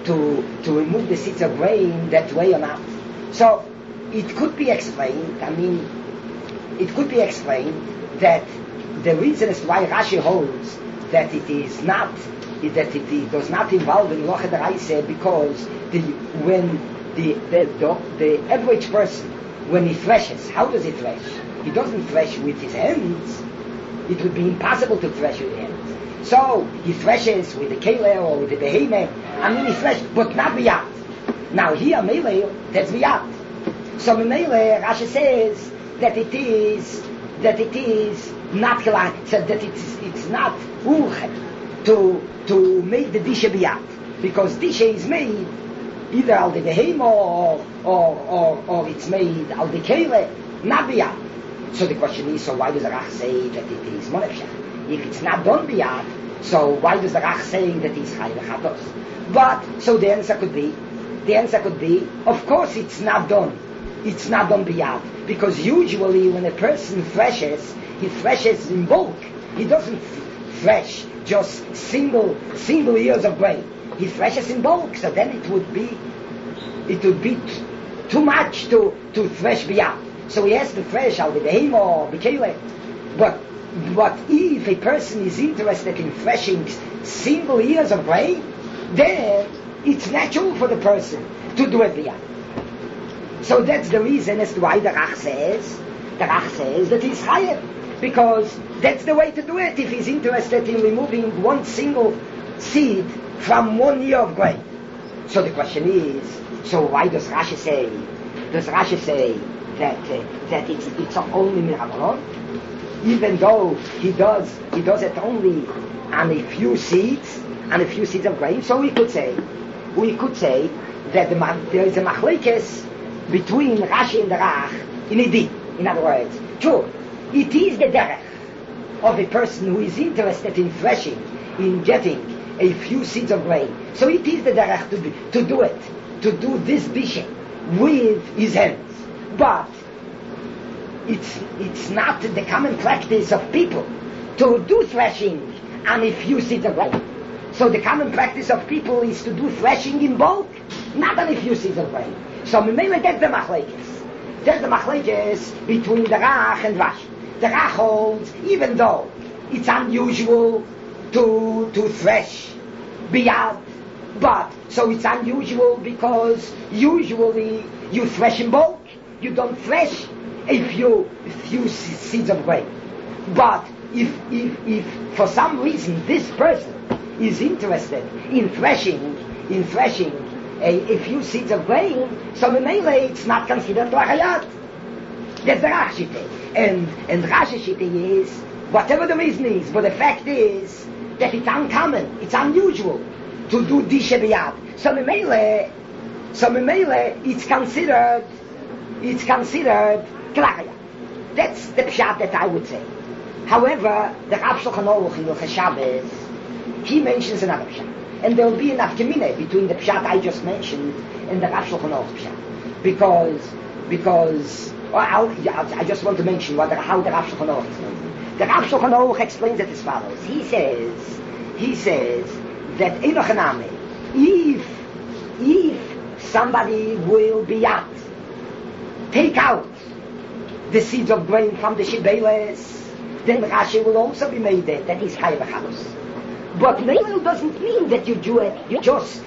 to to remove the seeds of grain that way or not. So it could be explained, I mean, it could be explained that the reason as to why Rashi holds that it is not, that it, it does not involve in Locha D'Oraisa, because the, when the, the, the, the average person, when he threshes, how does he thresh? He doesn't thresh with his hands. It would be impossible to thresh with hands. So he threshes with the kele or with the behemoth. I mean, he threshes, but not biyad. Now here, Mele, that's biyad. So Mele, Rashi says that it is that it is not klar, so that it's it's not urche to to make the dishe biyad, because dishe is made either al the behemoth or or or, or it's made al the kele, not biyad. So the question is, so why does the Rach say that it is monefshach? If it's not done biyad, so why does the Rach say that it's chayav chatos? But so the answer could be, the answer could be, of course it's not done. It's not done biyad, because usually when a person threshes, he threshes in bulk. He doesn't thresh just single single ears of grain. He threshes in bulk. So then it would be it would be t- too much to to thresh biyad. So he has to thresh al behemoth or bekele. But but if a person is interested in threshing single ears of grain, then it's natural for the person to do it biyad. So that's the reason as to why the Rach says, the Rach says that he's chayav, because that's the way to do it if he's interested in removing one single seed from one ear of grain. So the question is, so why does Rashi say, does Rashi say that uh, that it's it's only mirabalon, even though he does he does it only on a few seeds, on a few seeds of grain? So we could say, we could say that the, there is a machlekes between Rashi and the Rach in a din. In other words, true, it is the derech of a person who is interested in threshing, in getting a few seeds of grain. So it is the derech to, be, to do it, to do this dishe with his hands. But it's it's not the common practice of people to do threshing on a few seeds of grain. So the common practice of people is to do threshing in bulk, not on a few seeds of grain. So maybe that's the machlekes. That's the machlekes between the Rach and Rashi. The Rach holds, even though it's unusual to to thresh biyad, but so it's unusual because usually you thresh in bulk. You don't thresh a few few seeds of grain. But if if if for some reason this person is interested in threshing in threshing A, a few seeds of grain, so Memele it's not considered Lachayat. That's the Rashi Shite. And, and Rashi Shite is, whatever the reason is, but the fact is that it's uncommon, it's unusual to do Dishe B'Yad. So Memele, so Memele it's considered, it's considered Klachayat. That's the Pshat that I would say. However, the Rav Shulchan Aruch in Hilchos Shabbos, he mentions another Pshat. And there will be an aftermine between the Pshat I just mentioned and the Rav Shulchan Aruch Pshat. Because, because, well, I'll, I just want to mention what the, how the Rav Shulchan Aruch explains it. The Rav Shulchan Aruch explains it as follows. He says, he says that Enoch Haname, if, if somebody will be out, take out the seeds of grain from the Shibeles, then Rashi will also be made there, that is Chayav Chalos. But Meilel doesn't mean that you do it, you just,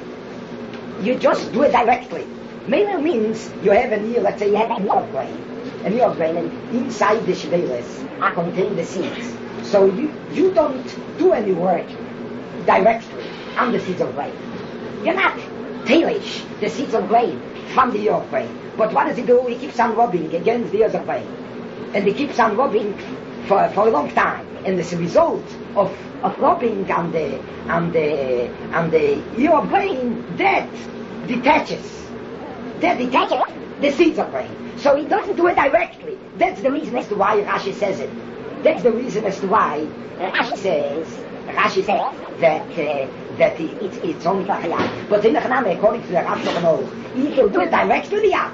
you just do it directly. Meilel means you have an ear, let's say you have an ear of grain, an ear of grain, and inside the Shibeles are contained the seeds. So you, you don't do any work directly on the seeds of grain. You're not tailish the seeds of grain from the ear of grain. But what does he do? He keeps on rubbing against the ears of grain. And he keeps on rubbing for, for a long time. And as a result of, of rubbing on the, on the, on the ear of grain, that detaches. That detaches the seeds of grain. So he doesn't do it directly. That's the reason as to why Rashi says it. That's the reason as to why Rashi says, Rashi says that, uh, that it, it's, it's only Lachayat. But in the Chaname, according to the Rav Shulchan Aruch, he will do it directly, yeah.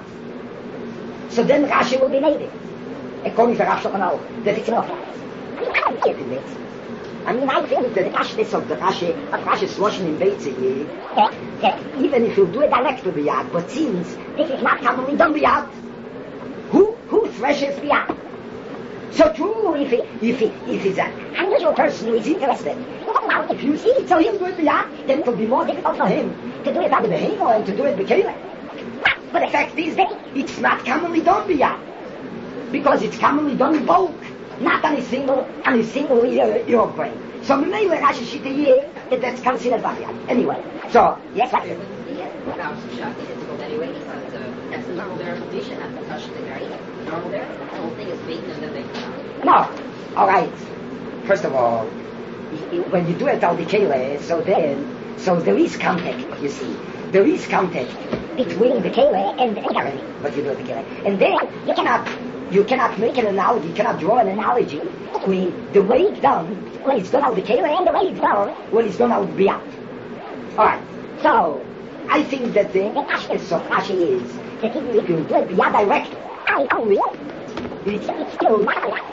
So then Rashi will be made it. According to the Rav Shulchan Aruch, that it's not. I mean, I think that the kashness of the Rashi, of Rashi's washing in Beitzah, that, that even if you do it direct to Biyad, but since this is not commonly done Biyad, who, who threshes Biyad? So true, if, he, if, he, if he's an unusual person who is interested, well, if you see it, so he'll do it Biyad, then it will be more difficult for him to do it by the behavior and to do it B'Keleh. But the fact is that it's not commonly done Biyad, because it's commonly done in bulk, not on a single, on a single ear, ear brain. So Mimele Rashi Shita here, that that's considered Biyad. Anyway, so, yes, that's it. About Shakti is difficult anyway, because uh, that's the normal verification of the Tashlit, right? Normal there, the whole thing is beaten and then they come out. No, all right. First of all, when you do it al B'Keleh, so then, so there is contact, you see. There is contact between the Keleh and the Engarani, but you do it B'Keleh. And then, you cannot, you cannot make an analogy, you cannot draw an analogy between the way it's done when it's done al B'Keleh and the way it's done when it's done al B'Yad. All right. So, I think that the Ashkes of Rashi is that even if you do it B'Yad direct, I only, it's, it's still not right.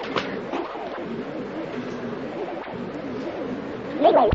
Anyway.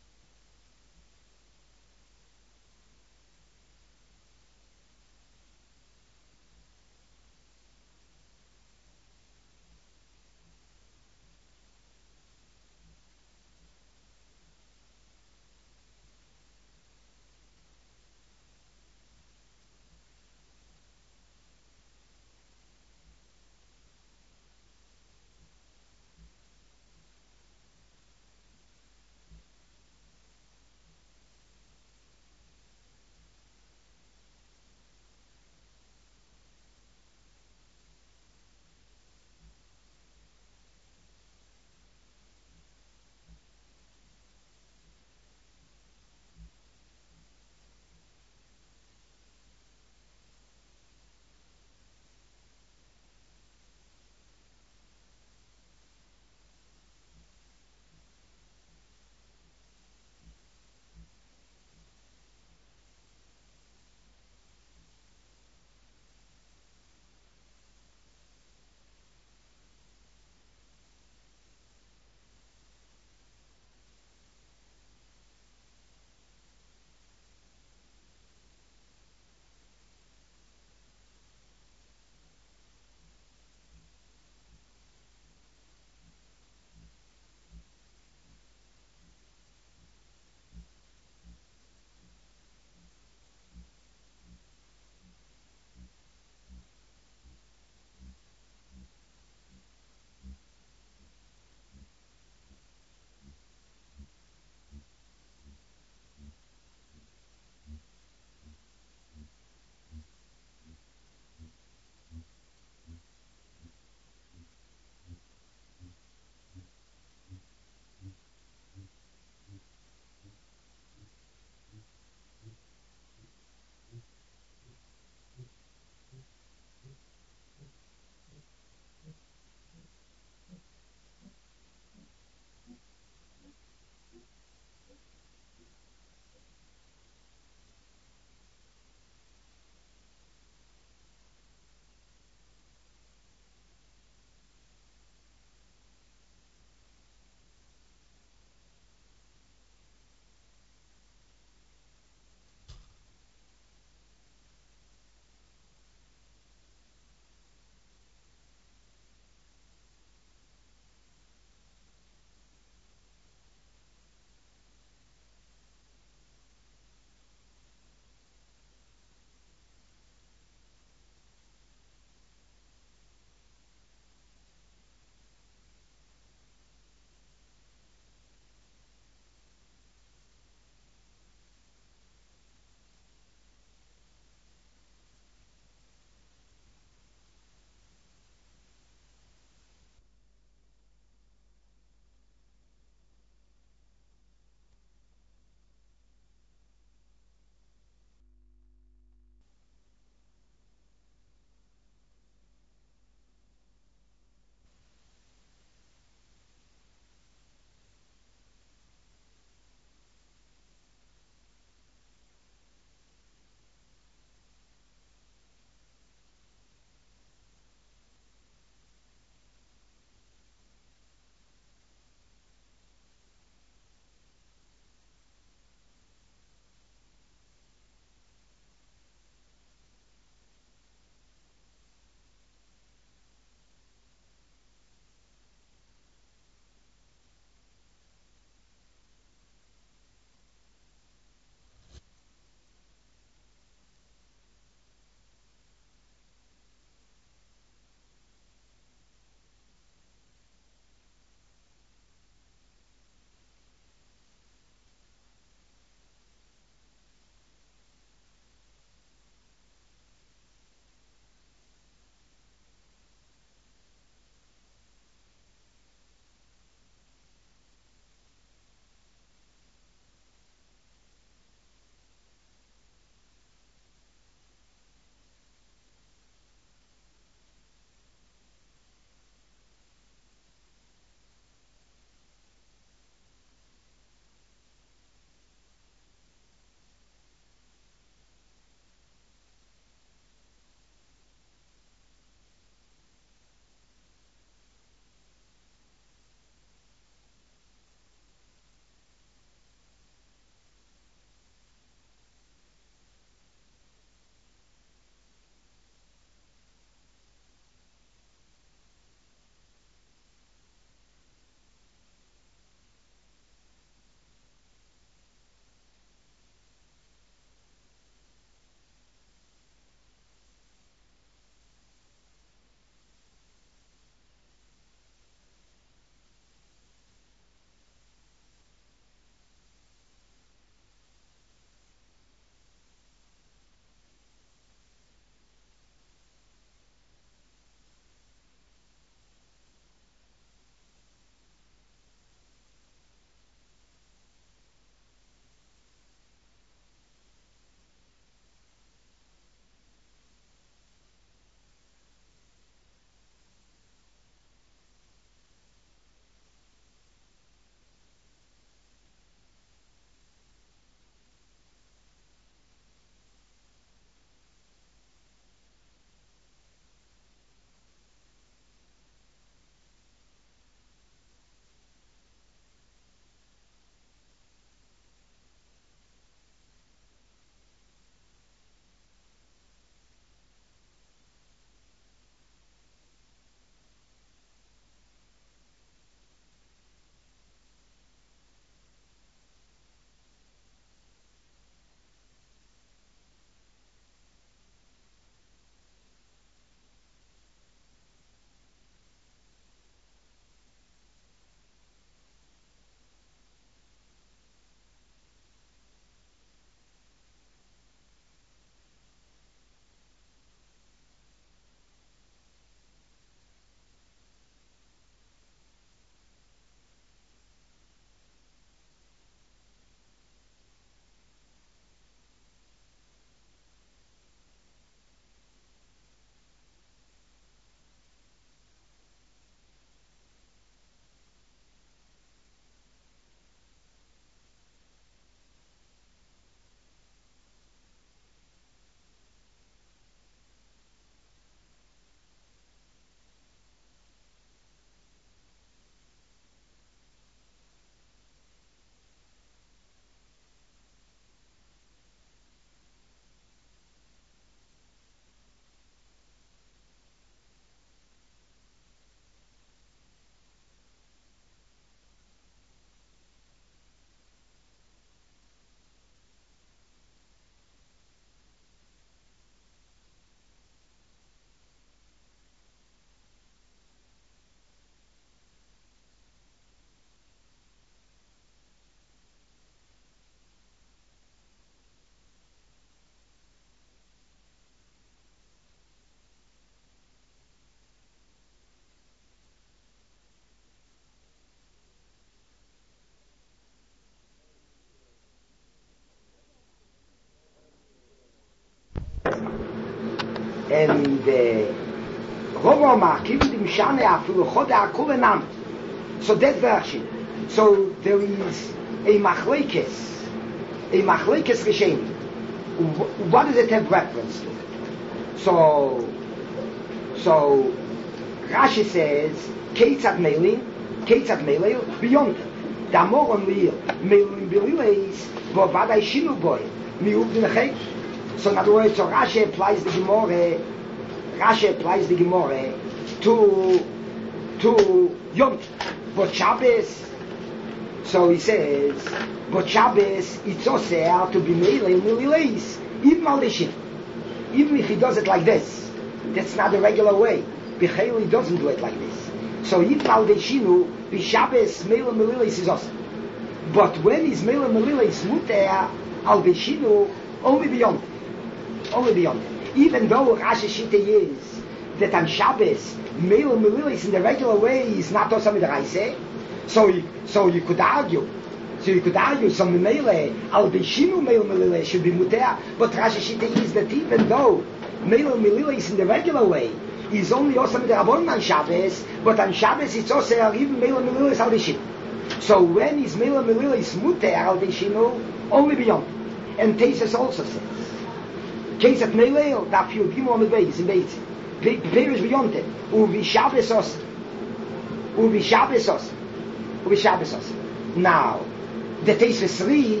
And Rova Omar, Kivud im Shane afilu chode akule nam. So that version. So there is a machlekes, a machlekes Rishonim. What does it have reference to? So, so Rashi says, Keitzad Meilin, Keitzad Meilin, beyond it. Da moron liir, Meilin Belileis, bo vadai shinu boy, miub dinachei. So in other words, so Rashi applies the Gemara, Rashi applies the Gemara to, to Yom Tov. But Shabbos, so he says, but Shabbos, it's also to be Meilin Belileis, even Maldishin. Even if he does it like this, that's not the regular way. Bechayil, he doesn't do it like this. So Yitmal Deshinu, B'Shabbos, Meila Melilis is awesome. But when he's Meila Melilis Muter, Al Deshinu, only beyond. Only beyond. Even though Rashi Shita is that on Shabbos, Meila Melilis in the regular way is not awesome with the Raise, so you, so you could argue. So you could argue some Meile, Al Deshinu Meila Melilis should be Muter, but Rashi Shita is that even though Meila Melilis in the regular way, is only also with the Rabbanon on Shabbos, but on Shabbos it's also even Meila Melilis Al Deshinu. So when is Meila Melilis Muter Al Deshinu, only beyond. And Tesis also says, Kesat Meilel, Daf Yud Gimel on the base in Beitz. There is beyond it. Uvi Shabbos also. Uvi Shabbos also. Uvi Shabbos also. Now, the Tesis read,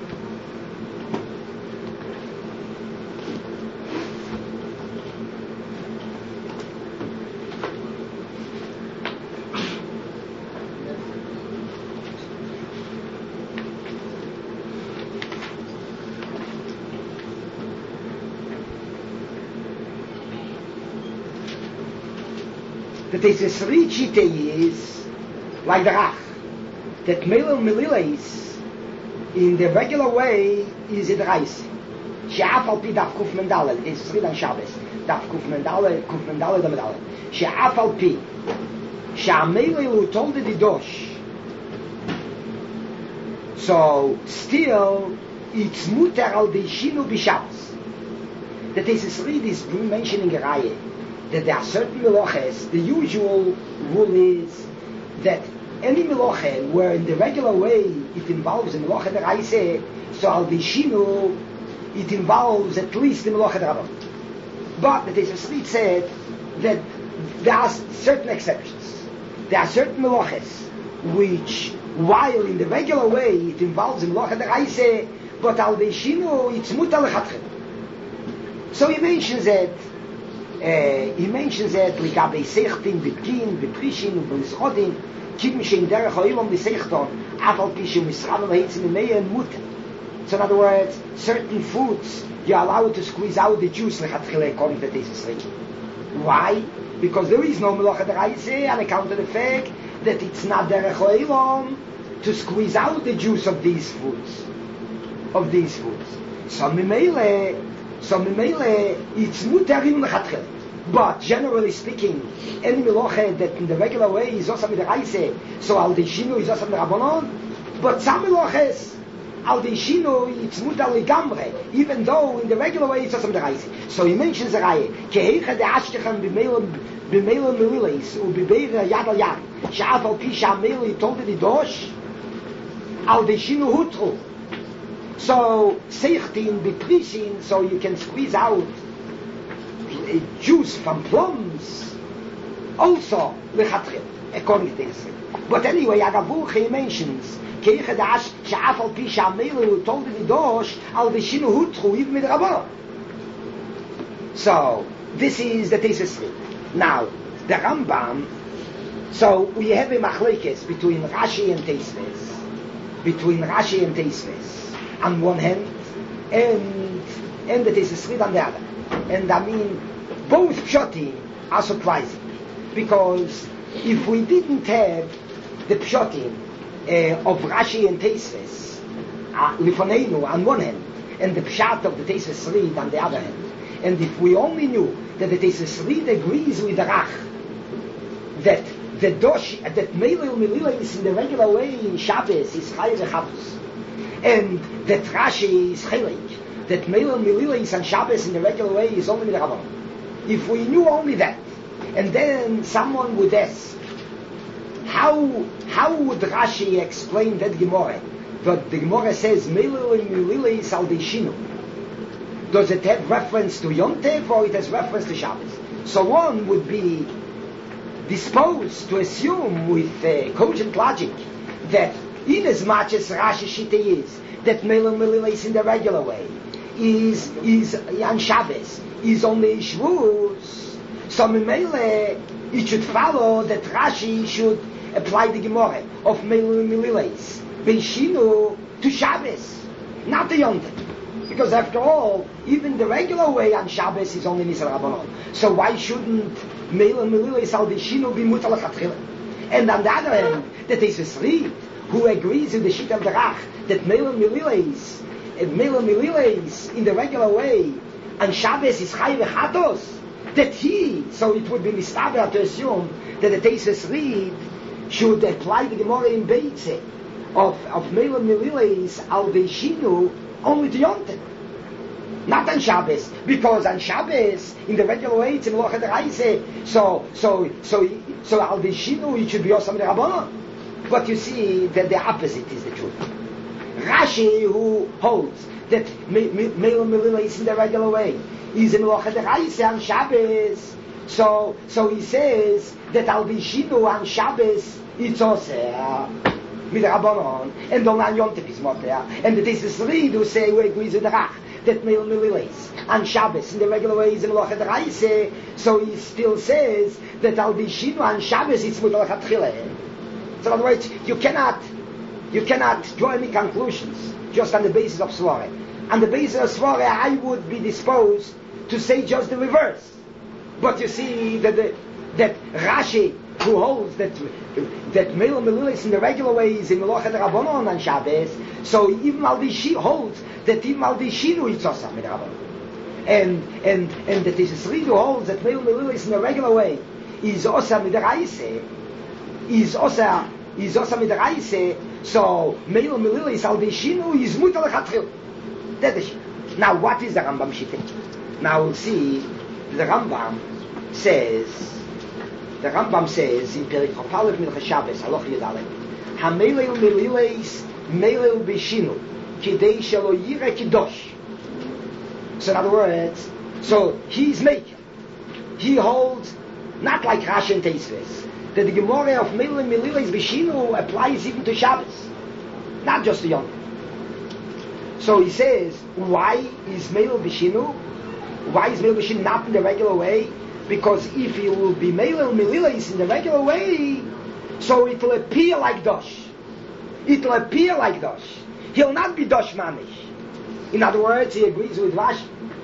that is a three chite is like the Rach. That Meilel Melilis in the regular way is it rice. She'af al pi daf kuf mendale. It is three on Shabbos. Daf kuf mendale, kuf mendale, daf mendale. She'af al pi. She'ameilel told the dosh. So still it's muter al deshinu b'Shabbos. That is a three is mentioning a raya. That there are certain meloches, the usual rule is that any meloche where in the regular way it involves a meloche that I say, so al deshinu, it involves at least the meloche that But the Tesis said that there are certain exceptions. There are certain meloches which, while in the regular way it involves a meloche that I say, but al deshinu it's mutar lechatchil. So he mentions that. Uh, he mentions that לגבי סייכטין, בדקין, בפרישין ובמסחודים, כיוון שאין דרך האילום בסייכטון, אף על פי שמסחרנו להיצים ממאה מותר. So in other words, certain foods, you're allowed to squeeze out the juice לכתחילה according to Tesis Reiki. Why? Because there is no מלאכה דרייסה on account of the fact that it's not דרך האילום to squeeze out the juice of these foods. Of these foods. So ממילא, So Mimele, it's mutarim lechatchil. But generally speaking, any meloche that in the regular way is also with the raise, so al deshinu is also with the rabbanon. But some meloches, al deshinu it's mutar ligamre, even though in the regular way it's also with the raise. So he mentions the raise. Keheicha de ashtechem b'meilem b'meilem meliles u'b'beira yad al yad. She'af al pi she'ameli told the dosh al deshinu hutru. So, seichtin, beprishin, so you can squeeze out a juice from plums, also, lechatchil, according to this. But anyway, Agavuchi mentions, keiche dash, she'af al pi she'amelu told the dosh, al deshinu hutru, even with Rabbah. So, this is the Tesis. Now, the Rambam, so we have a machlekes between Rashi and Teisves, between Rashi and Teisves. On one hand, and and it is a srid on the other. And I mean, both pshotim are surprising, because if we didn't have the pshotim uh, of Rashi and Teisves, uh, lifonenu on one hand, and the pshat of the Teisves srid on the other hand, and if we only knew that the Teisves srid agrees with the Rach, that the dosh, that Meilel Melila is in the regular way in Shabbos is Chayre Chavos, and that Rashi is Chelik, that Meilel Melila is on Shabbos in the regular way is only with the Rabbanon. if we knew only that, and then someone would ask, how how would Rashi explain that Gemara? But the Gemara says, Melil Mililei Saldeshinu. Does it have reference to Yom Tov or it has reference to Shabbos? So one would be disposed to assume with uh, cogent logic that in as much as Rashi Shita is, that Melil Mililei is in the regular way, is is on Shabbos, is only Shavuos. So Memele, it should follow that Rashi should apply the Gemara of Melil Milileis Beishinu to Shabbos, not to Yom Tov. Because after all, even the regular way on Shabbos is only Nisar Rabbanon. So why shouldn't Melil Milileis al Beishinu be Mutar L'Chatchila? And on the other hand, that is a Srid who agrees with the Shita of the Rach that Melil Milileis and Melil Milileis in the regular way on Shabbos is Chai V'Chatos, that he, so it would be mistaber to assume that the Tesis Reed should apply the Gemara in Beitze of, of Melil Milileis al Beishinu only to Yom Tov, not on Shabbos, because on Shabbos in the regular way it's in Melocha D'Oraisa, so so so so al Beishinu it should be Osam D'Rabbanan. But you see that the opposite is the truth. Rashi, who holds that Melil Milileis in the regular way is in Melocha D'Oraisa on Shabbos, so so he says that al Beishinu on Shabbos it's also with Rabbanon, and only on Yom Tov is Moter, and it is the Srid who say who agrees with the Rach that Melil Milileis on Shabbos in the regular way is in Melocha D'Oraisa, so he still says that al Beishinu on Shabbos it's Mutar L'Chatchila. So in other words, you cannot you cannot draw any conclusions just on the basis of Svara. On the basis of Svara, I would be disposed to say just the reverse. But you see that the, that Rashi, who holds that that Melil Milileis in the regular way is in Melocha D'Rabbanon on Shabbos, so even al Beishinu holds that even al Beishinu it's Osam D'Rabbanon, and and and that is a Srid who holds that Melil Milileis in the regular way is Osam D'Oraisa, is Osam is Osam D'Oraisa. So Melil Milileis al Beishinu is Mutar L'Chatchila. That is. Now what is the Rambam Shita? Now we'll see. The Rambam says, the Rambam says in Perek Chopalef Milchas Shabbos, Haloch Yudalef, HaMelil Milileis Melil Beishinu Kidei Shelo Yireh Kidosh. So in other words, so he's making, he holds not like Rashi and Teisves, that the Gemara of Melil Milileis Beishinu applies even to Shabbos, not just to Yom Tov. So he says, why is Melil Beishinu? Why is Melil Beishinu not in the regular way? Because if he will be Melil Milileis in the regular way, so it will appear like Dosh. It will appear like Dosh. He'll not be Dosh Manish. In other words, he agrees with Rashi.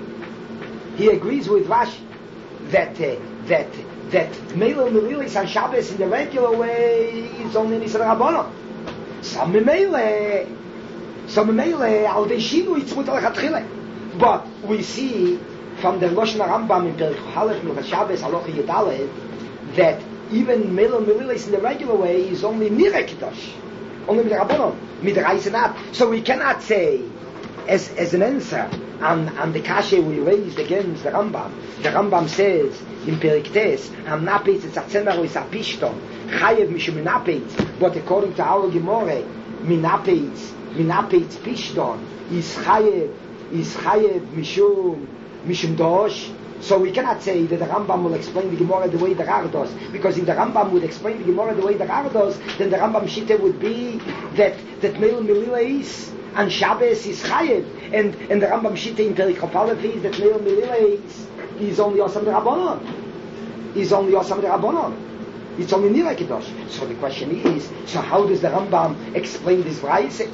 He agrees with Rashi that uh, that that Melil Milileis on Shabbos in the regular way is only Nisar Rabbanon. Some Memele, some Memele al Beishinu it's Mutar L'Chatchila. But we see from the Lashon Rambam in Perek Chopalef Milchas Shabbos Haloch Yudalef that even Melil Milileis in the regular way is only Nireh Kidosh, only with Rabbanon, Midrash not. So we cannot say, as as an answer on on the kasha we raised against the Rambam. The Rambam says in Perek Tes, Am Napetz Tzachzemer is a Pishton, Chayev Mishum Napetz. But according to our Gemara, Minapetz Minapetz Pishton is Chayev is Chayev Mishum Mishum Dosh. So we cannot say that the Rambam will explain the Gemara the way the Rach does, because if the Rambam would explain the Gemara the way the Rach does, then the Rambam Shita would be that that Melil Milileis and Shabbos is Chayev, and and the Rambam Shita in Perek Chopalef is that Melil Milileis is only Osam D'Rabbanon, is only Osam D'Rabbanon. It's only Nireh Kidosh. So the question is, so how does the Rambam explain this Braise?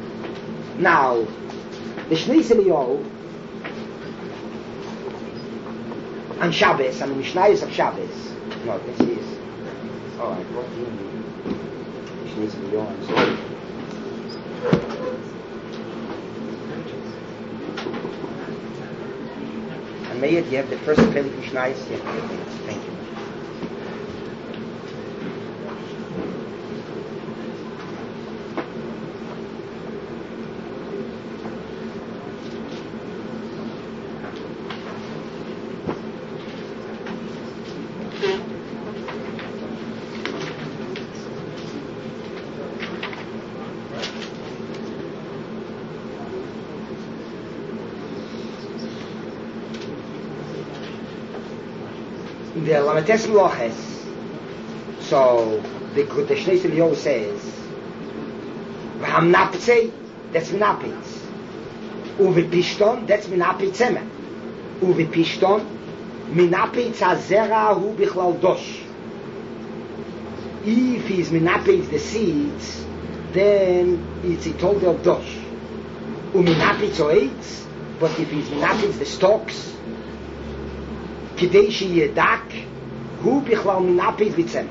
Now, the Shnei Eliyahu on Shabbos, and the Mishnayos of Shabbos. No, this is. Oh, I brought in Shnei Eliyahu. I'm sorry. And Meir, you have the first Pelik Mishnayos. Yeah, thank you. the Lamates Meloches, so the the Shnei Seliyahu says, V'hamnaptzei, that's Minapitz. Uvi Pishton, that's Minapitz Zemer. Uvi Pishton, Minapitz Hazera Hu Bichlal Dosh. If he's Minapitz the seeds, then it's a total Dosh. Uminapitz Oetz, but if he's Minapitz the stalks, Kidei Sheyedak, Hu Bichlal Minapitz Vitzemer.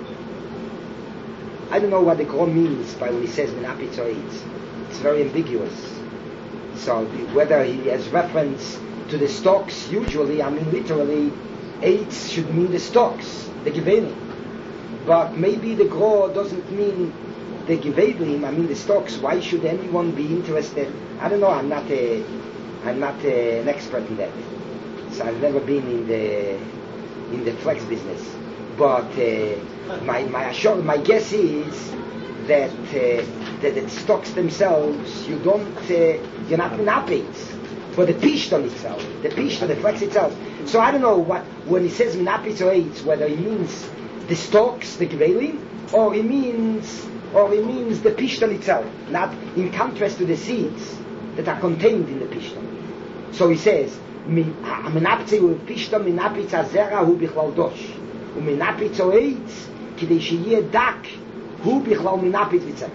I don't know what the Quran means by when he says Minapitz Oetz. It's very ambiguous. So whether he has reference to the stalks, usually, I mean literally, Eitz should mean the stalks, the Givelim. But maybe the Gra doesn't mean the Givelim, I mean the stalks. Why should anyone be interested? I don't know, I'm not a, I'm not a, an expert in that. So I've never been in the in the flex business. But uh, my my assure, my guess is that uh, that the stocks themselves, you don't, uh, you're not Minapitz, but the Pishton itself, the Pishton, the flex itself. So I don't know what when he says Minapitz or Eitz, whether he means the stocks, the Gvelim, or he means or he means the Pishton itself, not in contrast to the seeds that are contained in the Pishton. So he says, Minapitz u Pishton, Minapitz Azera hu bichlal dosh. Uminapitz o Eitz, kidei sheyeh dak, hu bichlal minapitz vitzemer.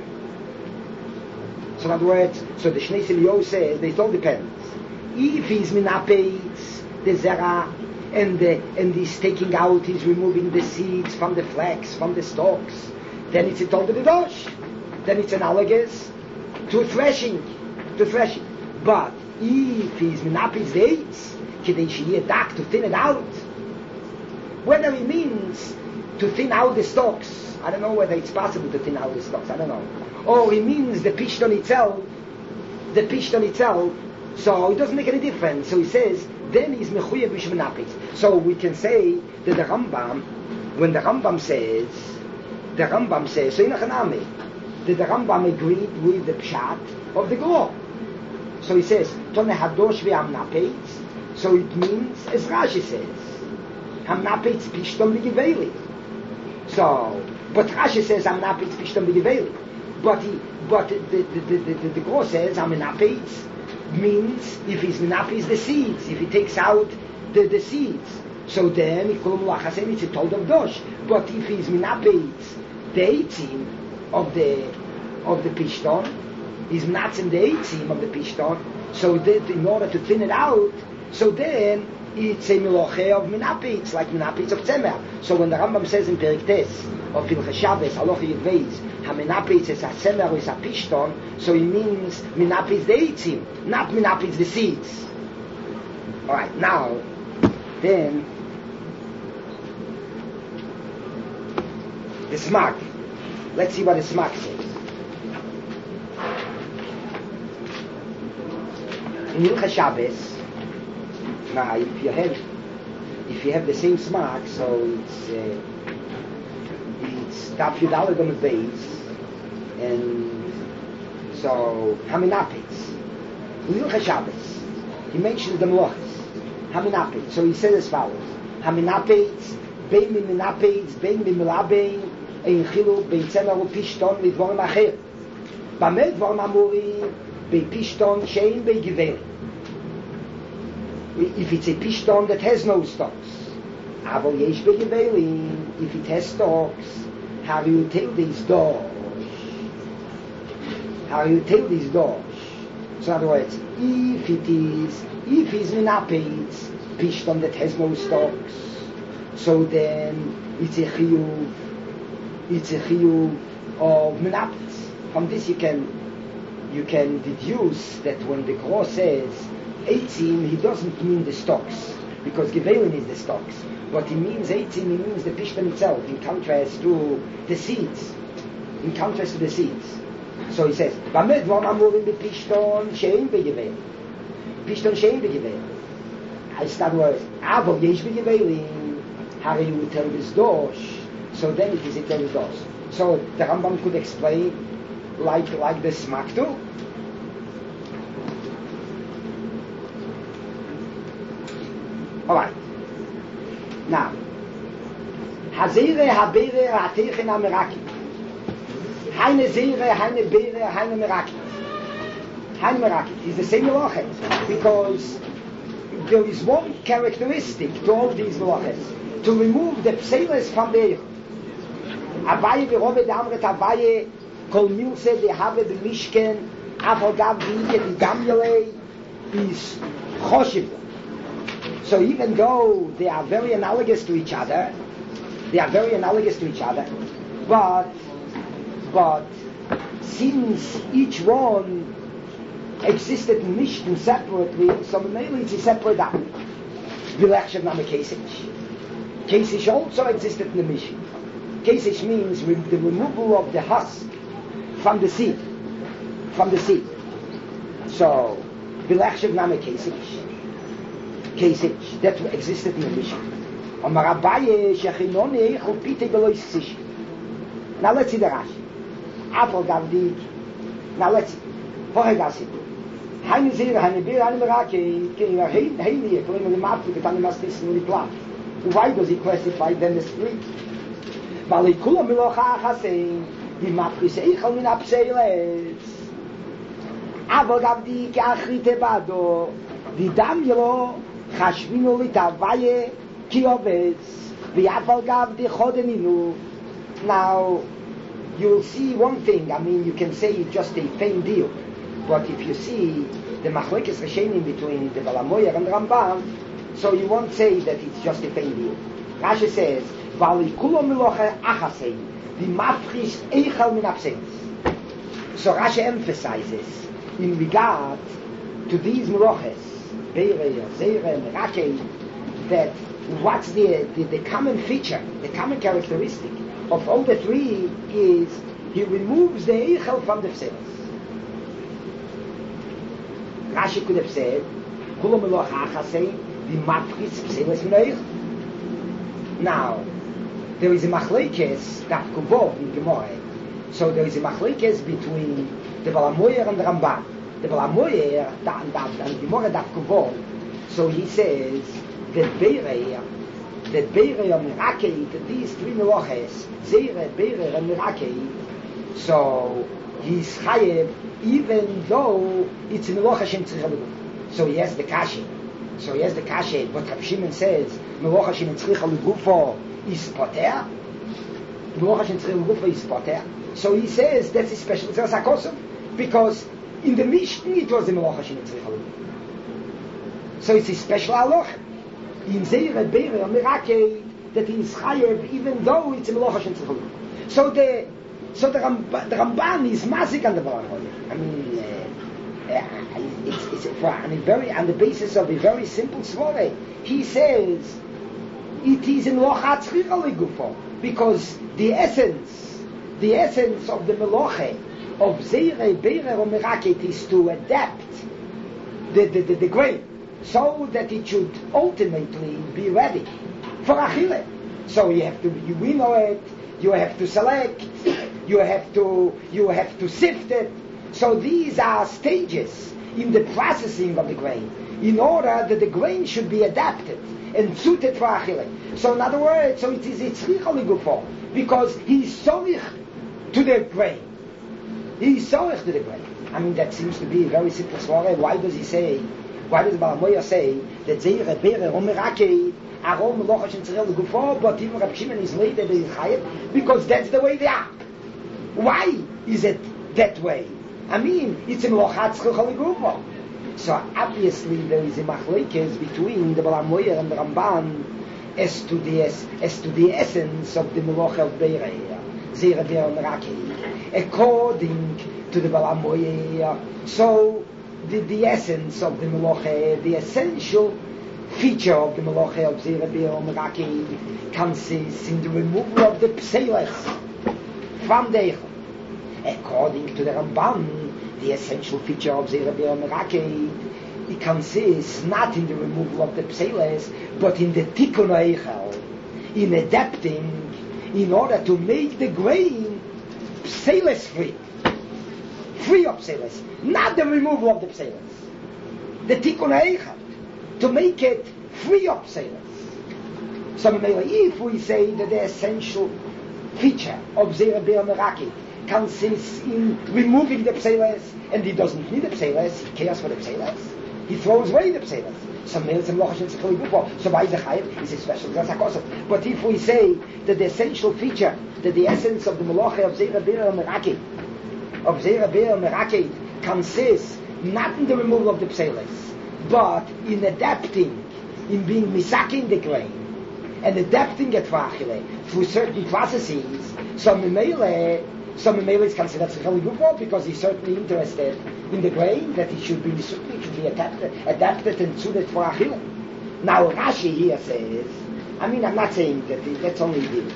So in other words, so the Shnei Seliyahu says, it all depends. If he's minapitz, the zera, and the, and he's taking out, he's removing the seeds from the flax, from the stalks, then it's a tolde dosh. Then it's analogous to threshing, to threshing. But if he's minapitz the Eitz, kidei sheyeh dak, to thin it out, whether he means to thin out the stalks, I don't know whether it's possible to thin out the stalks, I don't know. Or he means the Pishton itself, the Pishton itself, so it doesn't make any difference. So he says, then he's mechuyev b'shmenapitz. So we can say that the Rambam, when the Rambam says, the Rambam says, so in a Chanami, that the Rambam agreed with the Pshat of the Gra. So he says, Tone hadosh ve'amnapitz, so it means, as Rashi says, Hamnapitz pishtom ligiveli. So, but Rashi says Hamnapitz pishtom ligiveli. But he, but the the the the, the, the Gra says Hamnapitz means if he's minapitz the seeds, if he takes out the, the seeds. So then Ikolum Lachasem it's a told of dosh. But if he's minapitz the eitzim of the of the pishton, he's natzim the eitzim of the pishton. So that in order to thin it out, so then it's a miloche of minapitz, like minapitz of tzemer. So when the Rambam says in Perik Tes of Pilchei Shabbos, Halacha Yudbeis, ha minapitz is a tzemer or is a pishton, so it means minapitz the eitzim, not minapitz the seeds. All right, now then the smak. Let's see what the smak says. In Pilchei Shabbos. Now, if you have, if you have the same smak, so it's uh, it's Daf Yudalad on the base, and so Haminapitz. In Pilchei Shabbos, he mentions the Melachos. Haminapitz. So he says as follows: Haminapitz, bein mi minapitz, bein mi milabein, ein chiluk bein tzemer u'pishton lidvorim acher. B'mei dvorim amurim bein pishton shein bein giveri. If it's a pishton that has no stalks, avol yesh begivelim. If it has stalks, how do you take these doors? How do you take these doors? So in other words, if it is, if it's minapitz, pishton that has no stalks, so then it's a chiyuv, it's a chiyuv of minapitz. From this you can, you can deduce that when the Gra says eitzim, he doesn't mean the stalks, because Givelim is the stalks, but he means eitzim, he means the pishton itself, in contrast to the seeds, in contrast to the seeds. So he says, Bamed vom amurim be pishton shein be Givelim, pishton shein be Givelim. I start words, Avol yesh be Givelim, how you will tell this dosh, so then it is a tell dosh. So the Rambam could explain like like the smak too. All right. Now, Hazere, Habere, Hatechen, Ameraki. Heine Zere, Heine Bere, Heine Meraki. Heine Meraki. It's the same Melacha. Because there is one characteristic to all these Melachas. To remove the Pseles from the Eichel. Abaye v'rove de Amret Abaye Kol Milse de Have de Mishken Avogav V'Ige de Gamyele is Choshev. So even though they are very analogous to each other, they are very analogous to each other, but but since each one existed in Mishkan separately, so mainly it's a separate up. V'lechshav Name Kesich. Kesich also existed in the Mishkan. Kesich means the removal of the husk from the seed. From the seed. So, Bilachshav Name Kesich. Kesich, that existed in the Mishnah. Omar Abaye, Shechinone, Chupite Belois Sish. Now let's see the Rashi. Apel Gavdik. Now let's see. Vorher Gassi. Heine Zere, Heine Beer, Heine Merake, Heine Heine, Heine Matu, Ketane Mastis, Nuri Plat. Why does he classify them as three? Weil ich kula milocha achasein, die mapris eichel min apseiles. Aber gab die keachrite bado, die damjelo, chashvinu litavaye, kiyoves, viafal gab die chodeninu. Now, you'll see one thing, I mean, you can say it's just a faint deal, but if you see the machlekes reshenim between the Balamoyer and the Ramban, so you won't say that it's just a faint deal. Rashi says, Vali kulo miloche achasei, the mafrish eichel min abseins. So Rashi emphasizes in regard to these miloches, Beire, Zeire, Merake, that what's the, the the common feature, the common characteristic of all the three is he removes the eichel from the pseles. Rashi could have said, kulo miloche achasei, the mafrish pseles min eichel. Now, there is a machlekes daf kuvov in Gemara. So there is a machlekes between the Balamoyer and the Ramban. The Balamoyer and the Gemara daf kuvov. So he says that Beirei, that Beirei and Merake, that these three meloches, Zeire, Beirei and Merake, so he's chayev even though it's a melocha shem tzricha. So he has the kashi. So he has the kashi. But Rav Shimon says melocha shem tzricha legufo is poter. Melocha shem tzricha legufo is poter. So he says that's a special tzricha kosom because in the Mishnah it was the melocha shem tzricha legufo. So it's a special halacha. In Zeire, Beire, and Merake that he is chayev even though it's a melocha shem tzricha legufo. So the so the, Ramban, the Ramban is mazik on the Balamoyer. I mean. Uh, Uh, it's, it's for, on, a very, on the basis of a very simple svore. He says it is in locha tzricha legufo because the essence, the essence of the meloche of zeire, beire, or merake is to adapt the, the, the, the grain so that it should ultimately be ready for achille. So you have to you winnow it, you have to select, you have to you have to sift it. So these are stages in the processing of the grain, in order that the grain should be adapted and suited for achille. So in other words, so it is tzricha legufo because he is sorich to the grain. He is sorich to the grain. I mean, that seems to be a very simple story. Why does he say? Why does Balamoyer say that zeire, beire, omerake are all melocha shem tzricha legufo, but even Rav Shimon is later they chayev because that's the way they are. Why is it that way? I mean, it's a melocha tzricha legufo. So obviously there is a machlekes between the Balamoyer and the Ramban as to the as, as to the essence of the melocha of Beirei, Zeire, Beire, Merake. According to the Balamoyer, so the, the essence of the melocha, the essential feature of the melocha of Zeire, Beire, Merake consists in the removal of the pseles from the eichel. According to the Ramban, the essential feature of Zeire, Beire, Merake, it consists not in the removal of the pseles, but in the tikkun eichel, in adapting, in order to make the grain pseles free, free of pseles, not the removal of the pseles, the tikkun eichel, to make it free of pseles. So if we say that the essential feature of Zera Be'er Meraki consists in removing the pseles, and he doesn't need the pseles, he cares for the pseles, he throws away the pseles. So so why is it chayiv? It's a special zasakosov. But if we say that the essential feature, that the essence of the malacha of Zera Be'er Meraki, of Zera Be'er Meraki consists not in the removal of the pseles, but in adapting, in being misaking the grain, and adapting it for achile through certain processes. So Memele, so Memele is considered tzricha because he's certainly interested in the grain, that it should be misukli, it should be adapted, adapted and suited for achile. Now Rashi here says, I mean, I'm not saying that it, that's only this.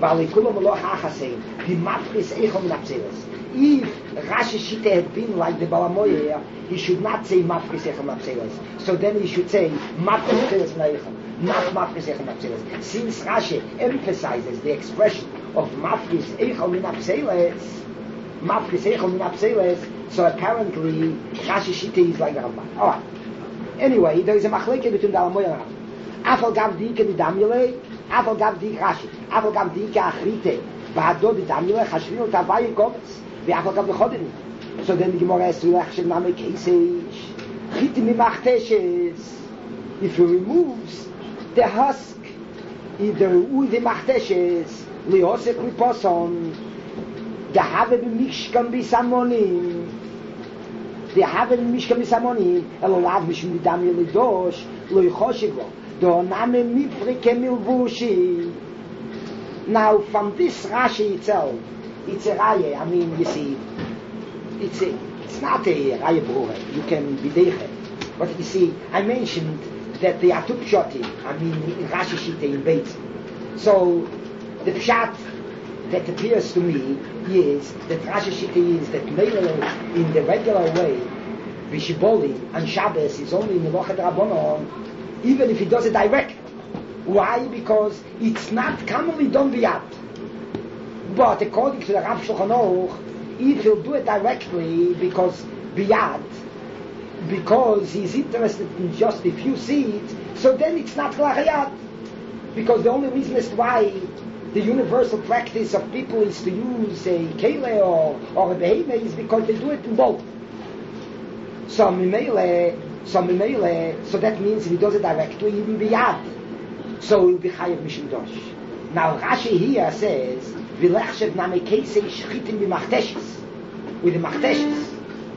If Rashi Shita had been like the Balamoyer, he should not say Mafkis Echel Mapseles. So then he should say Mafkis Echel Mapseles, not Mafkis Echel Mapseles. Since Rashi emphasizes the expression of Mafkis Echel Mapseles, Mafkis Echel Mapseles, so apparently Rashi Shita is like the Ramban. Alright. Anyway, there is a machleke between the Balamoyer and Rashi. Afal Gav Dike Midamile, Afal Gav Dike Rashi, Afal Gav Dike Achrite, Bahado Midamile, Chashvino Tavai Gomes. So then the Gemara has to action name cases. If he removes the husk, either with the machteshes, liosek riposon, the have a mishkan bisamonim, the have a mishkan bisamonim, elolav mishum bidami lidosh, loichoshigo, do name mifrike milvushi. Now from this Rashi itself, it's a raya. I mean, you see, it's a, it's not a raya bruha. You can be there. But you see, I mentioned that the Atub Shoti, I mean, in Rashi Shita in Beit. So, the pshat that appears to me is that Rashi Shita is that Meilel in the regular way, Vishiboli and Shabbos is only in the Mochad Rabbanon, even if he does it direct. Why? Because it's not commonly done biyad. But according to the Rav Shulchan Aruch, if he'll do it directly, because biyad, because he's interested in just a few seeds, so then it's not klachayad. Because the only reason as to why the universal practice of people is to use a kele or, or a beheme is because they do it in both. So mimele, so mimele, so that means if he does it directly, even biyad, so he'll be chayav mishum dosh. Now Rashi here says, Vilechshev name kese shchitim b'machteshes, with the machteshes.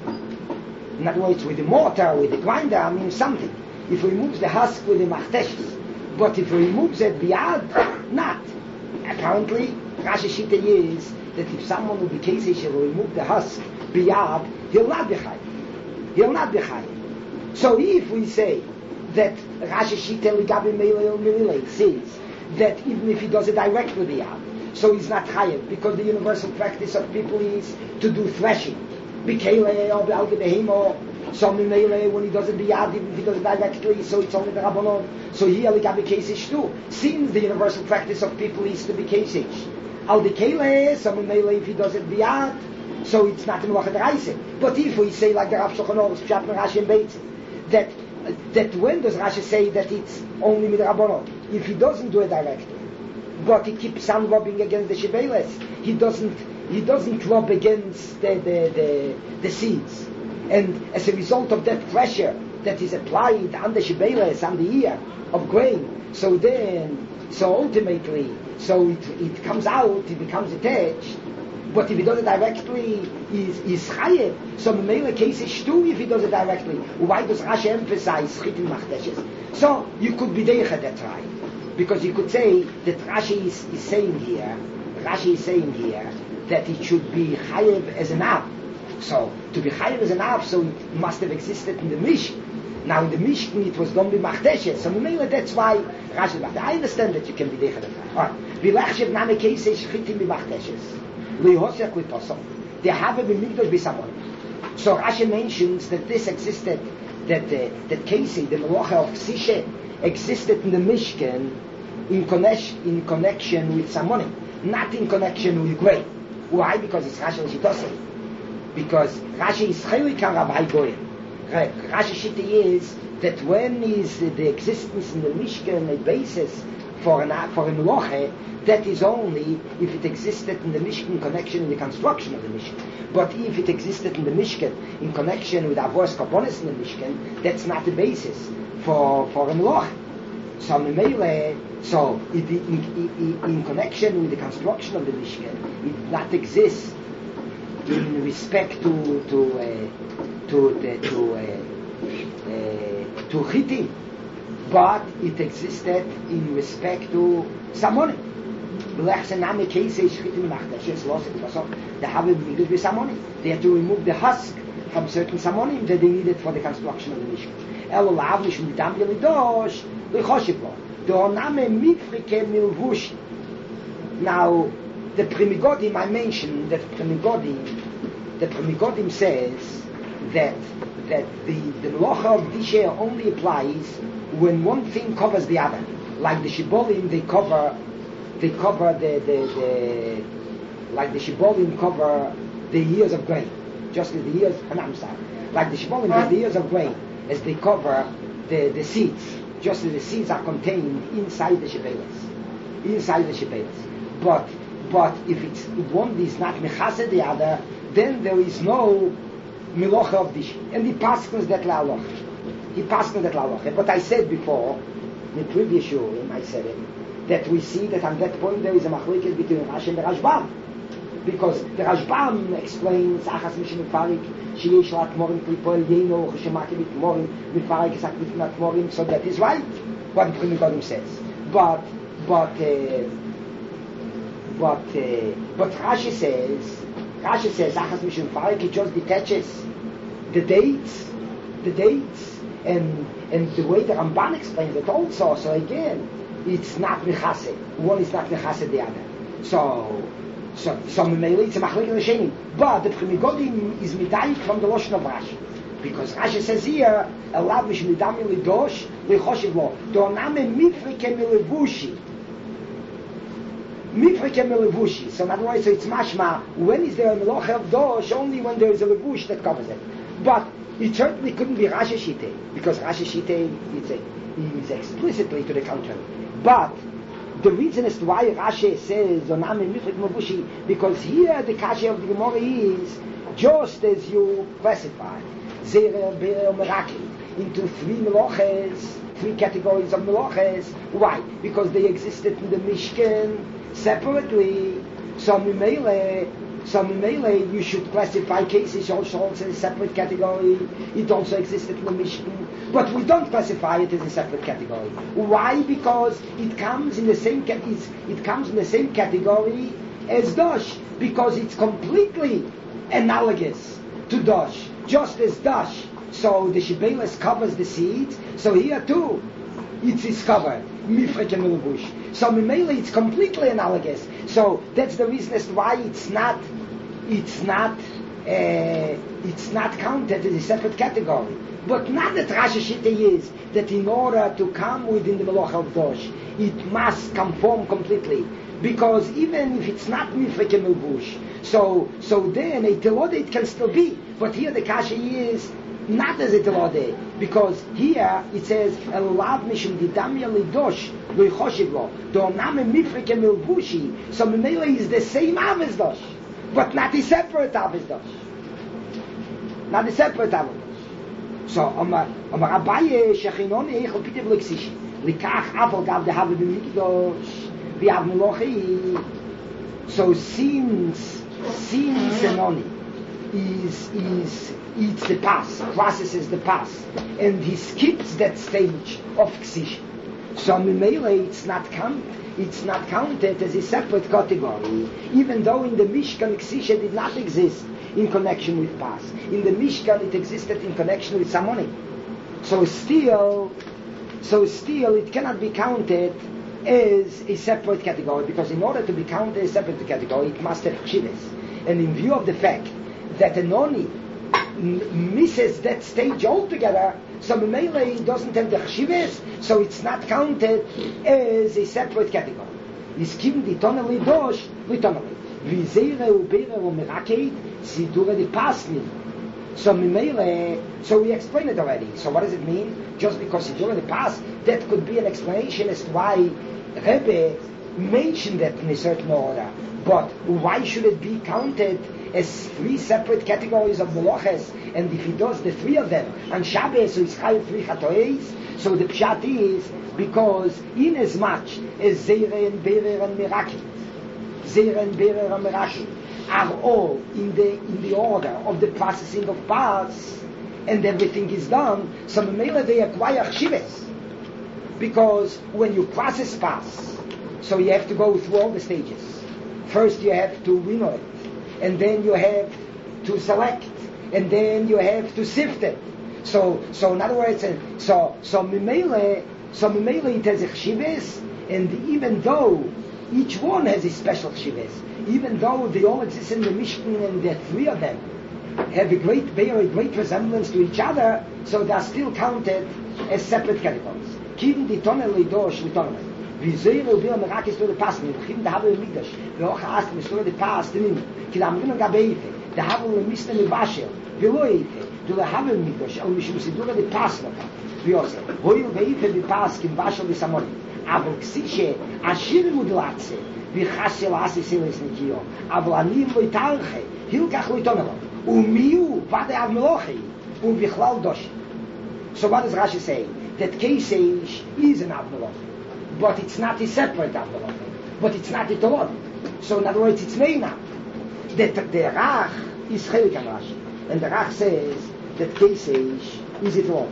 In other words, with the mortar, with the grinder, I mean something. If he removes the husk with the machteshes, but if he removes it biyad, not. Apparently, Rashi Shita is that if someone will be kese shall remove the husk biyad, he'll not be chayav. He'll not be chayav. So if we say that Rashi Shita ligabi meilei meilei says that even if he does it directly biyad, so he's not chayav, because the universal practice of people is to do threshing. B'keileh or b'al gebehimo, so mimele when he does it biyad, even if he does it directly, so it's only the rabbanon. So here we got the cases too. Since the universal practice of people is to be cases, al the keileh, so mimele if he does it biyad, so it's not in Malachat Raisa. But if we say like the Rav Shulchan Aruch, Pshat Rashi and Beit, that that when does Rashi say that it's only with the rabbanon? If he doesn't do it directly, but he keeps on rubbing against the Shebeles, he doesn't he doesn't rub against the, the, the, the seeds. And as a result of that pressure that is applied on the Shebeles, on the ear of grain, so then, so ultimately, so it, it comes out, it becomes attached. But if he does it directly, is is chayev. So in case is shtu if he does it directly. Why does Rashi emphasize chitin machteshes? So you could be deicha that right, because you could say that Rashi is, is saying here, Rashi is saying here that it should be chayev as an av. So to be chayev as an av, so it must have existed in the Mishkan. Now in the Mishkan it was done by machteshes. So Memela, that's why Rashi. I understand that you can be deicha that right. All right. V'lachshev name case is chitin b'machteshes. They have a b'migdosh b'samon. So Rashi mentions that this existed, that uh, that Casey, the Melacha of Sishe, existed in the Mishkan in connection in connection with Samonim, not in connection with grain. Why? Because it's Rashi Shitose. Because Rashi is Chelik Rabbi Goyen. Rashi Shita is that when is the existence in the Mishkan a basis for an for a meloche, that is only if it existed in the Mishkan connection in the construction of the Mishkan. But if it existed in the Mishkan in connection with Avos Karbonis in the Mishkan, that's not the basis for for a meloche. So Mimele, so it, in, in, in connection with the construction of the Mishkan, it did not exist in respect to to uh, to the, to uh, uh, to Chitim, but it existed in respect to Samonim. They have to remove the husk from certain Samonim that they needed for the construction of the Mishkan. Now, the Primigodim, I mentioned that Primigodim, the Primigodim says that that the the Melocha of Disher only applies when one thing covers the other. Like the Shibolim, they cover they cover the the, the like the Shibolim cover the years of grain, just as the years. I'm sorry. Like the Shibolim has the years of grain, as they cover the the seeds, just as the seeds are contained inside the Shebelas, inside the Shebelas. But but if it's if one is not mechased the other, then there is no Melocha of Dish, and he passes that la'aloch. He passes that la'aloch. But I said before, in the previous shurim, I said it, that we see that on that point there is a machlokes between Rashi and the Rashbam, because the Rashbam explains Achas Mishin Mifarik, Sheyesh Lat Morim Klipol Yeno Cheshemaki Mit Morim Mifarik Esak Mit Nat Morim. So that is right what the Primigodim says. But but uh, but uh, but Rashi says. Rashi says, Achas Mishin Farik, it just detaches the dates, the dates, and and the way the Ramban explains it also. So again, it's not Mechase. One is not Mechase the other. So, so, so Memele, it's a Machlik L'Shenim. But the Primigodim is Midayik from the Loshen of Rashi. Because Rashi says here, Elav Mish Midami Lidosh, Lichoshiv Lo, Doname Mifrike Milevushi. Mifrike Milevushi. So in other words, so it's mashma, when is there a melocha of dosh? Only when there is a levush that covers it. But it certainly couldn't be Rashi Shite, because Rashi Shite is, a, is explicitly to the contrary. But the reason as to why Rashi says Oname Mifrike Milevushi, because here the kasha of the Gemara is just as you classify Zera Be'er Meraki into three meloches, three categories of meloches. Why? Because they existed in the Mishkan separately. So Mimele, so Mimele, you should classify cases also as a separate category. It also existed in the Mishkan, but we don't classify it as a separate category. Why? Because it comes in the same ca- it comes in the same category as Dosh, because it's completely analogous to Dosh, just as Dosh. So the Shebelas covers the seeds. So here too, it is covered. Mifrek and Milevush. So Mimele, it's completely analogous. So that's the reason as to why it's not, it's not, uh, it's not counted as a separate category. But not that Rashi Shita is that in order to come within the Melocha of Dosh, it must conform completely. Because even if it's not Mifrek and Milevush, so so then a telode it can still be. But here the kasha is not as a telode, because here it says Elav Mishum Didamya Lidosh Loichoshiv Lo Doname Mifrek Milvushi. So Memele is the same Aves Dosh, but not a separate Aves Dosh. Not a separate Aves Dosh. So Omar Omar Abaye Shechinoni Eichel Pitev Lexish Likach Aval Gav De Have B'Mikdosh V'Av Melochi. So since since Senoni is is eats the pass, processes the pass, and he skips that stage of Ksish. So Mimele, it's not count, it's not counted as a separate category, even though in the Mishkan Ksisha did not exist in connection with pass. In the Mishkan it existed in connection with Samoni. So still, so still it cannot be counted as a separate category, because in order to be counted as a separate category, it must have Chivas. And in view of the fact that a Noni misses that stage altogether, so Memele doesn't have the Chshivas, so it's not counted as a separate category. Yiskim ditona lidosh, litonali. Vizera ubera umerakei, sidura di pasni. So Mimele, so we explained it already. So what does it mean? Just because it's already passed, that could be an explanation as to why Rebbe mentioned it in a certain order. But why should it be counted as three separate categories of Meloches? And if he does the three of them on Shabbos, so he's chayav three chatoes. So the pshat is because in as much as Zeire and Berer and Meraki, Zeire and Berer and Meraki are all in the in the order of the processing of parts, and everything is done, so Memele they acquire chivas. Because when you process parts, so you have to go through all the stages. First you have to winnow it, and then you have to select, and then you have to sift it. So, so in other words, so so Memele, so Memele it has a chivas, and even though each one has a special chivas, even though they all exist in the Mishkan and the three of them have a great, bear a great resemblance to each other, so they are still counted as separate categories. Kiven die Tonne leidosh litonne. Wie sehr will wir mir rakis durch die Passen, wir kiven da haben wir Mikdash, wir auch hast wir durch die Pass, denn ki da minen gabeife, da haben wir misten mit Washer, wir loife, du da haben wir Mikdash, und wir müssen durch die Pass noch. Wie auch so. Hoil beife die Pass kim Washer bis amol. Aber ksiche ashir mudlatze. wie Chassel Asi Silis Nikio, aber Anim Loitarche, Hilkach Loitonero, Umiu, Vade Avmelochi, und Bichlal Doshi. So what does Rashi say? That Keseish is an Avmelochi, but it's not a separate Avmelochi, but it's not a Torah. So in other words, it's Meina. That the Rach is Chelik on Rashi, and the Rach says that Keseish is a Torah.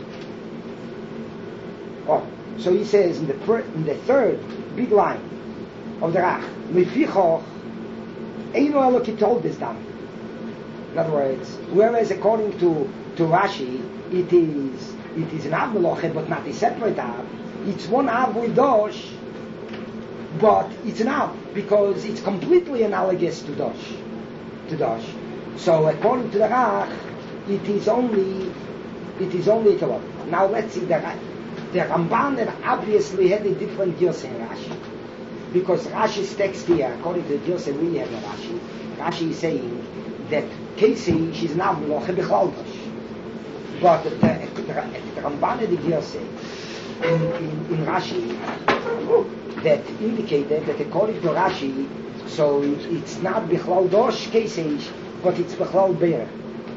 Oh, so he says in the, fir- in the third big line of the Rach, Mefichoch, Eino Eloki told this down. In other words, whereas according to, to Rashi, it is it is an Av Meloche, but not a separate Av. It's one Av with Dosh, but it's an Av, because it's completely analogous to Dosh. To Dosh. So according to the Rach, it is only it is only a Torah. Now let's see the The Ramban obviously had a different Girs in Rashi. Because Rashi's text here, according to the Girs we have in Rashi, Rashi is saying that Kesei is not Meloche Bichlal Dosh. But the, the, the, the Ramban had the Girs in, in, in Rashi that indicated that according to Rashi, so it, it's not Bichlal Dosh Kesei, but it's Bichlal Be'er.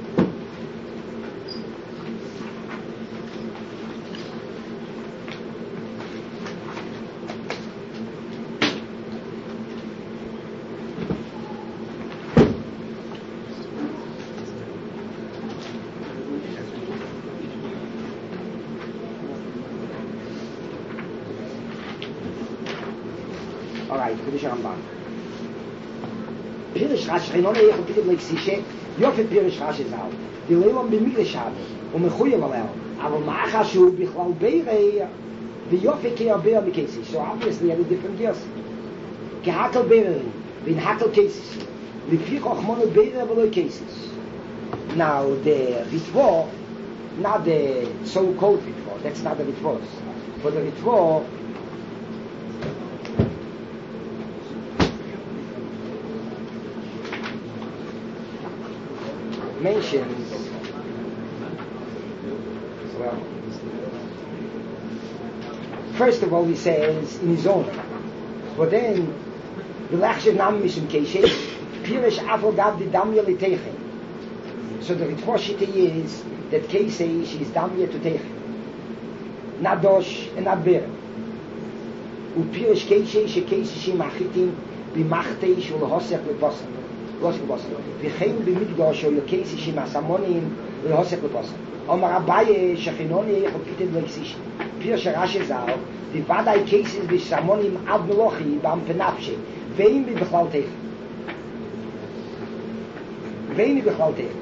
Pirish Rashi, I know that you have to like Sishe, you have to Pirish Rashi Zal. The Leilon B'Migdash Habe, and Mechuyev Alel. Aber Ma'achashu Bichlal Beirei, the Yofe Kei Beir Mikesi. So obviously, any different gears. Ke Hakel Beirei, V'in Hakel Cases. L'Fich Ochmono Beirei V'loi Cases. Now the Ritvo, not the so-called Ritvo. That's not the Ritvos, but the Ritvo. Mentions, well, first of all he says in his own, but then the Lachshav Nam Mishim Keshe Pirish Afal Gavdi Damya L'Teichen. So the Ritvoshite is that Keshe is Damya to Teichen, not Dosh and not Ber. U Pirish Keshe she Keshe she Machitim B'Machtei Shul Hosek L'Posam. Los gebossen. Wir gehen bi Mikdash oder Käse sie Masamonim und Hosek gebossen. Aber Rabbi Shachinoni ich bitte durch sich. Pir Sharash Zal, die Vadai Käse bis Samonim ad Melochi beim Penafshe. Wein bi Bechlalte. Wein bi Bechlalte.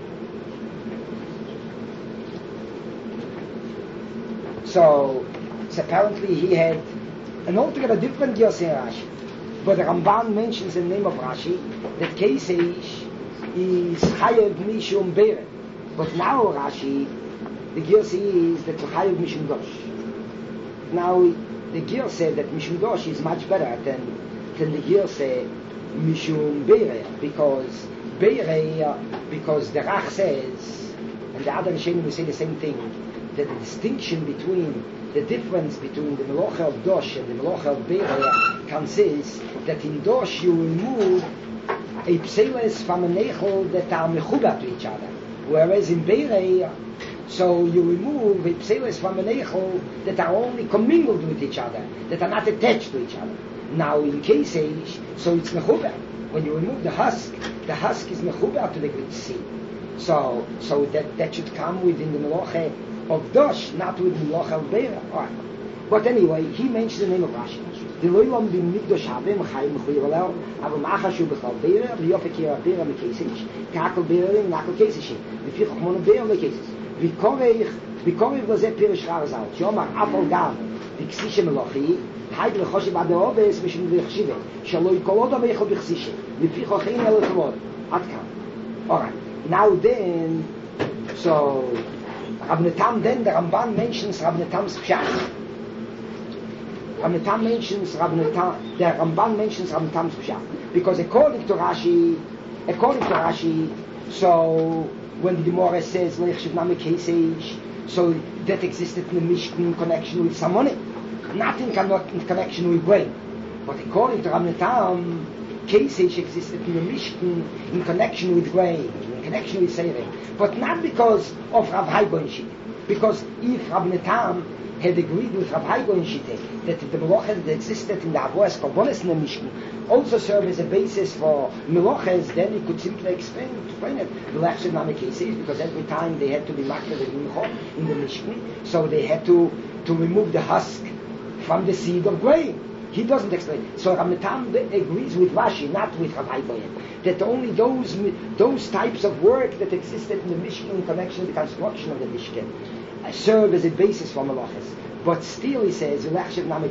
So, so apparently he had an altogether different Yosef Rashi. But the Ramban mentions in the name of Rashi that Keseish is Chayev Mishum Be'er. But now Rashi, the Girsi is that Chayev Mishum Dosh. Now the Gir said that Mishum Dosh is much better than than the Girsi Mishum Be'er, because Be'er, because the Rach says and the other Rishonim will say the same thing, that the distinction between, the difference between the Melocha of Dosh and the Melocha of Bereya consists that in Dosh you remove a pseles from a nechol that are mechubat to each other, whereas in Bereya, so you remove a pseles from a nechol that are only commingled with each other, that are not attached to each other. Now in Keseish, so it's mechubat. When you remove the husk, the husk is mechubat to the great seed. So, so that, that should come within the Melocha of Dosh, not with the Melocha of Bereya. Alright. But anyway, he mentions the name of Rashi. The loylam bim mikdosh havim chayim mechuyev alel, aval machashu b'chal Bereya, v'yofek yira Bereya mekesish, k'akol Bereya n'akol kesishim, v'fi chachmonu Bereya mekesish. V'korech, v'korech v'zeh pirish charazal, sh'yomar afal gav, v'ksishe melochi, hayt v'choshe b'adeoves, mishum v'chshive, sh'alo yikolod aveichel v'chsishe, v'fi chochein el lechavod. Atkam. Alright. Now then, so, Rav Netam then, the Ramban mentions Rav Netam's pshat. Rav Netam mentions Rav Netam, the Ramban mentions Rav Netam's pshat. Because according to Rashi, according to Rashi, so, when the Gemara says, Lech Shivnam Keseish, so that existed in the Mishkan in connection with some money. Nothing cannot in connection with grain. But according to Rav Netam, Keseish existed in the Mishkan in connection with grain, in connection with Seireh. But not because of Rav Hai Goyen Shite. Because if Rav Netam had agreed with Rav Hai Goyen Shite that the Meloches that existed in the Avodas Korbanos in the Mishkan also serve as a basis for Meloches, then he could simply explain, explain it. Because every time they had to be makar the Mincha in the Mishkan, so they had to, to remove the husk from the seed of grain. He doesn't explain. So Rav Netam agrees with Rashi, not with Rav Hai Goyen, that only those those types of work that existed in the Mishkan in connection with the construction of the Mishkan uh, serve as a basis for Meloches. But still, he says, it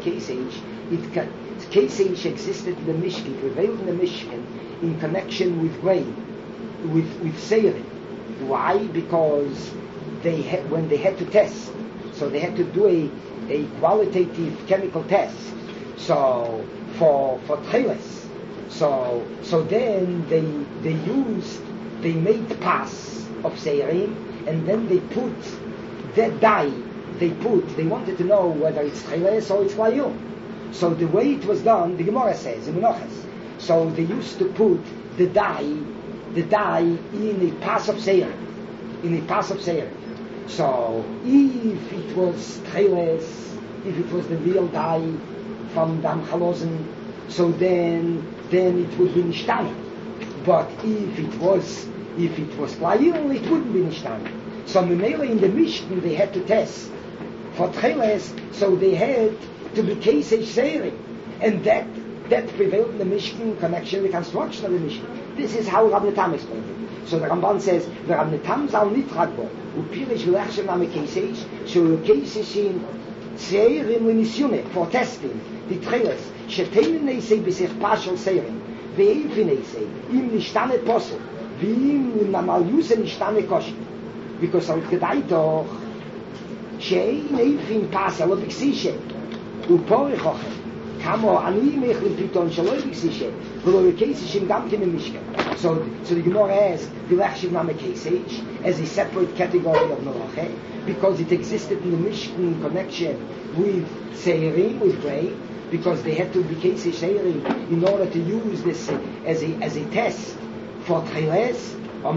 Keseish existed in the Mishkan, prevailed in the Mishkan in connection with grain, with with Seireh. Why? Because they had, when they had to test, so they had to do a a qualitative chemical test. So for for trailers, so so then they they used they made pass of seirim, and then they put that dye. They put they wanted to know whether it's trailers or it's layum. So the way it was done, the Gemara says in Menachos. So they used to put the dye the dye in a pass of seirim, in a pass of seirim. So if it was trailers, if it was the real dye from Dam Chalozen, so then then it would be nishtani. But if it was if it was Klayil, it wouldn't be nishtani. So Memela in the Mishkan they had to test for Tcheles, so they had to be Keseish Seireh, and that that prevailed in the Mishkan in connection with the construction of the Mishkan. This is how Rav Netam explained it. So the Ramban says, the Rav Netam zal nitragbo, upirish v'lechshem name Keseish, so Keseish in Seirim l'nisyune, for testing, the Tcheles, sheteinen neisei b'sech pashel Seirim, ve'efi neisei, im nishtane posel, ve'im namal yuse nishtane koshi. Because I gedait doch, she'ein eifin pasel of b'ksishe, u'porich ochem, kamo ani mechlim piton shaloi b'ksishe, v'lo Keseish im gamkin im mishkan. So, so the Gemara has the Lechshiv Name Keseish as a separate category of Meloche, because it existed in the Mishkan in connection with Seirim, with grain, because they had to be Keseish Seirim in order to use this as a as a test for Tcheles.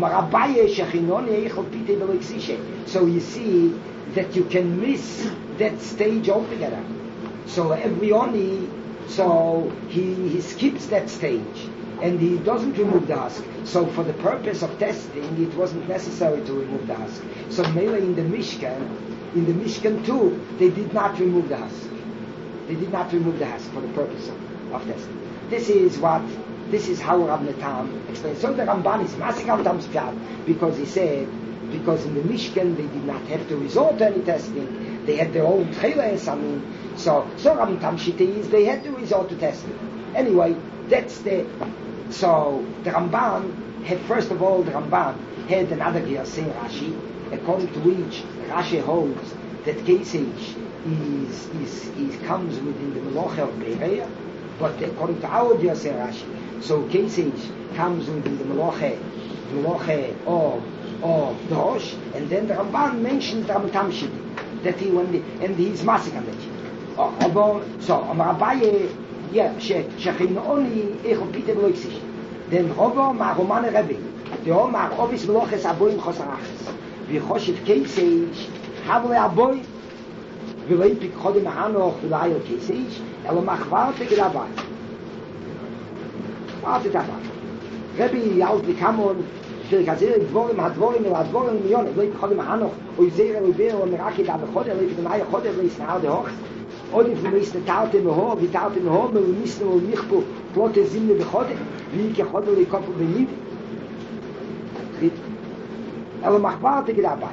So you see that you can miss that stage altogether. So every oni, so he, he skips that stage. And he doesn't remove the husk. So for the purpose of testing, it wasn't necessary to remove the husk. So mainly in the Mishkan, in the Mishkan too, they did not remove the husk. They did not remove the husk for the purpose of, of testing. This is what, this is how Rav Netam explains. So the Ramban is Masik Ramban's job, because he said, because in the Mishkan they did not have to resort to any testing. They had their own tcheles, I mean, so, so Rav Netam Shita is, they had to resort to testing. Anyway, that's the, so the Ramban had, first of all, the Ramban had another Giyasei Rashi, according to which Rashi holds that Keseish is, is, is, comes within the Meloche of Bereya, but according to our Giyasei Rashi, so Keseish comes within the Meloche, Meloche of of the Rosh, and then the Ramban mentions the Ramatam Shidi, that he, when the, and he's massing on that shit. Oh, although, so, Om Rabbaye, yeah, Shechino Oni, Echo Peter Loixich. Then Robo, Ma Romane Rebbe, the Omar, Obis Veloches Aboim Chosarachas. Vichoshev Keseish, Havle Aboim, Vileipik Chodim Hanoch, Vilayo Keseish, Elo Machvarte Gelabai. Warte dabei. Rebbe, Alt Vikamon, של כזה דבורים, הדבורים, הדבורים מיון, לא יפחוד עם החנוך, או יזיר אל ובר, או מרקי דה בחודר, לא יפחד מהי חודר, לא יסנער דהוכס, עוד לפני יסנטרתם מהור, ויתרתם מהור, מלמיסנו ומחפו, פלוט זימנה בחודר, ויהי כחודר לקופו בניב. אלו מחבר תגיד הבית.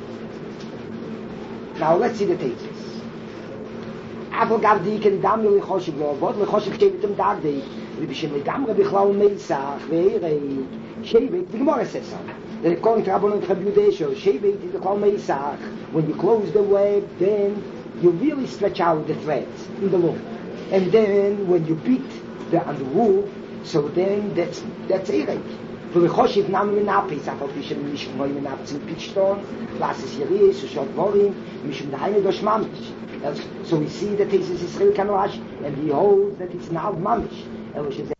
Now let's see the thesis. אבל גב די כן דם לא לחושב לו, ועוד לחושב שבתם דג די, ובשם לגמרי בכלל מייסח, ואירי, Shevet, the Gemara says so. That according to Rabbanon Chabudesho, Shevet is the Klal Meisach. When you close the web, then you really stretch out the threads in the loop. And then when you beat the on the wool, so then that's that's Erek. For the Choshev Nam Menapi, Safal Bishem Mishum Hoy Menap Tzim Pitchton, Lasis Yeris, Ushot Vorim, Mishum Dahainu Dosh Mamish. So we see that this is Israel Kanoash, and he holds that it's now Mamish. אלא שזה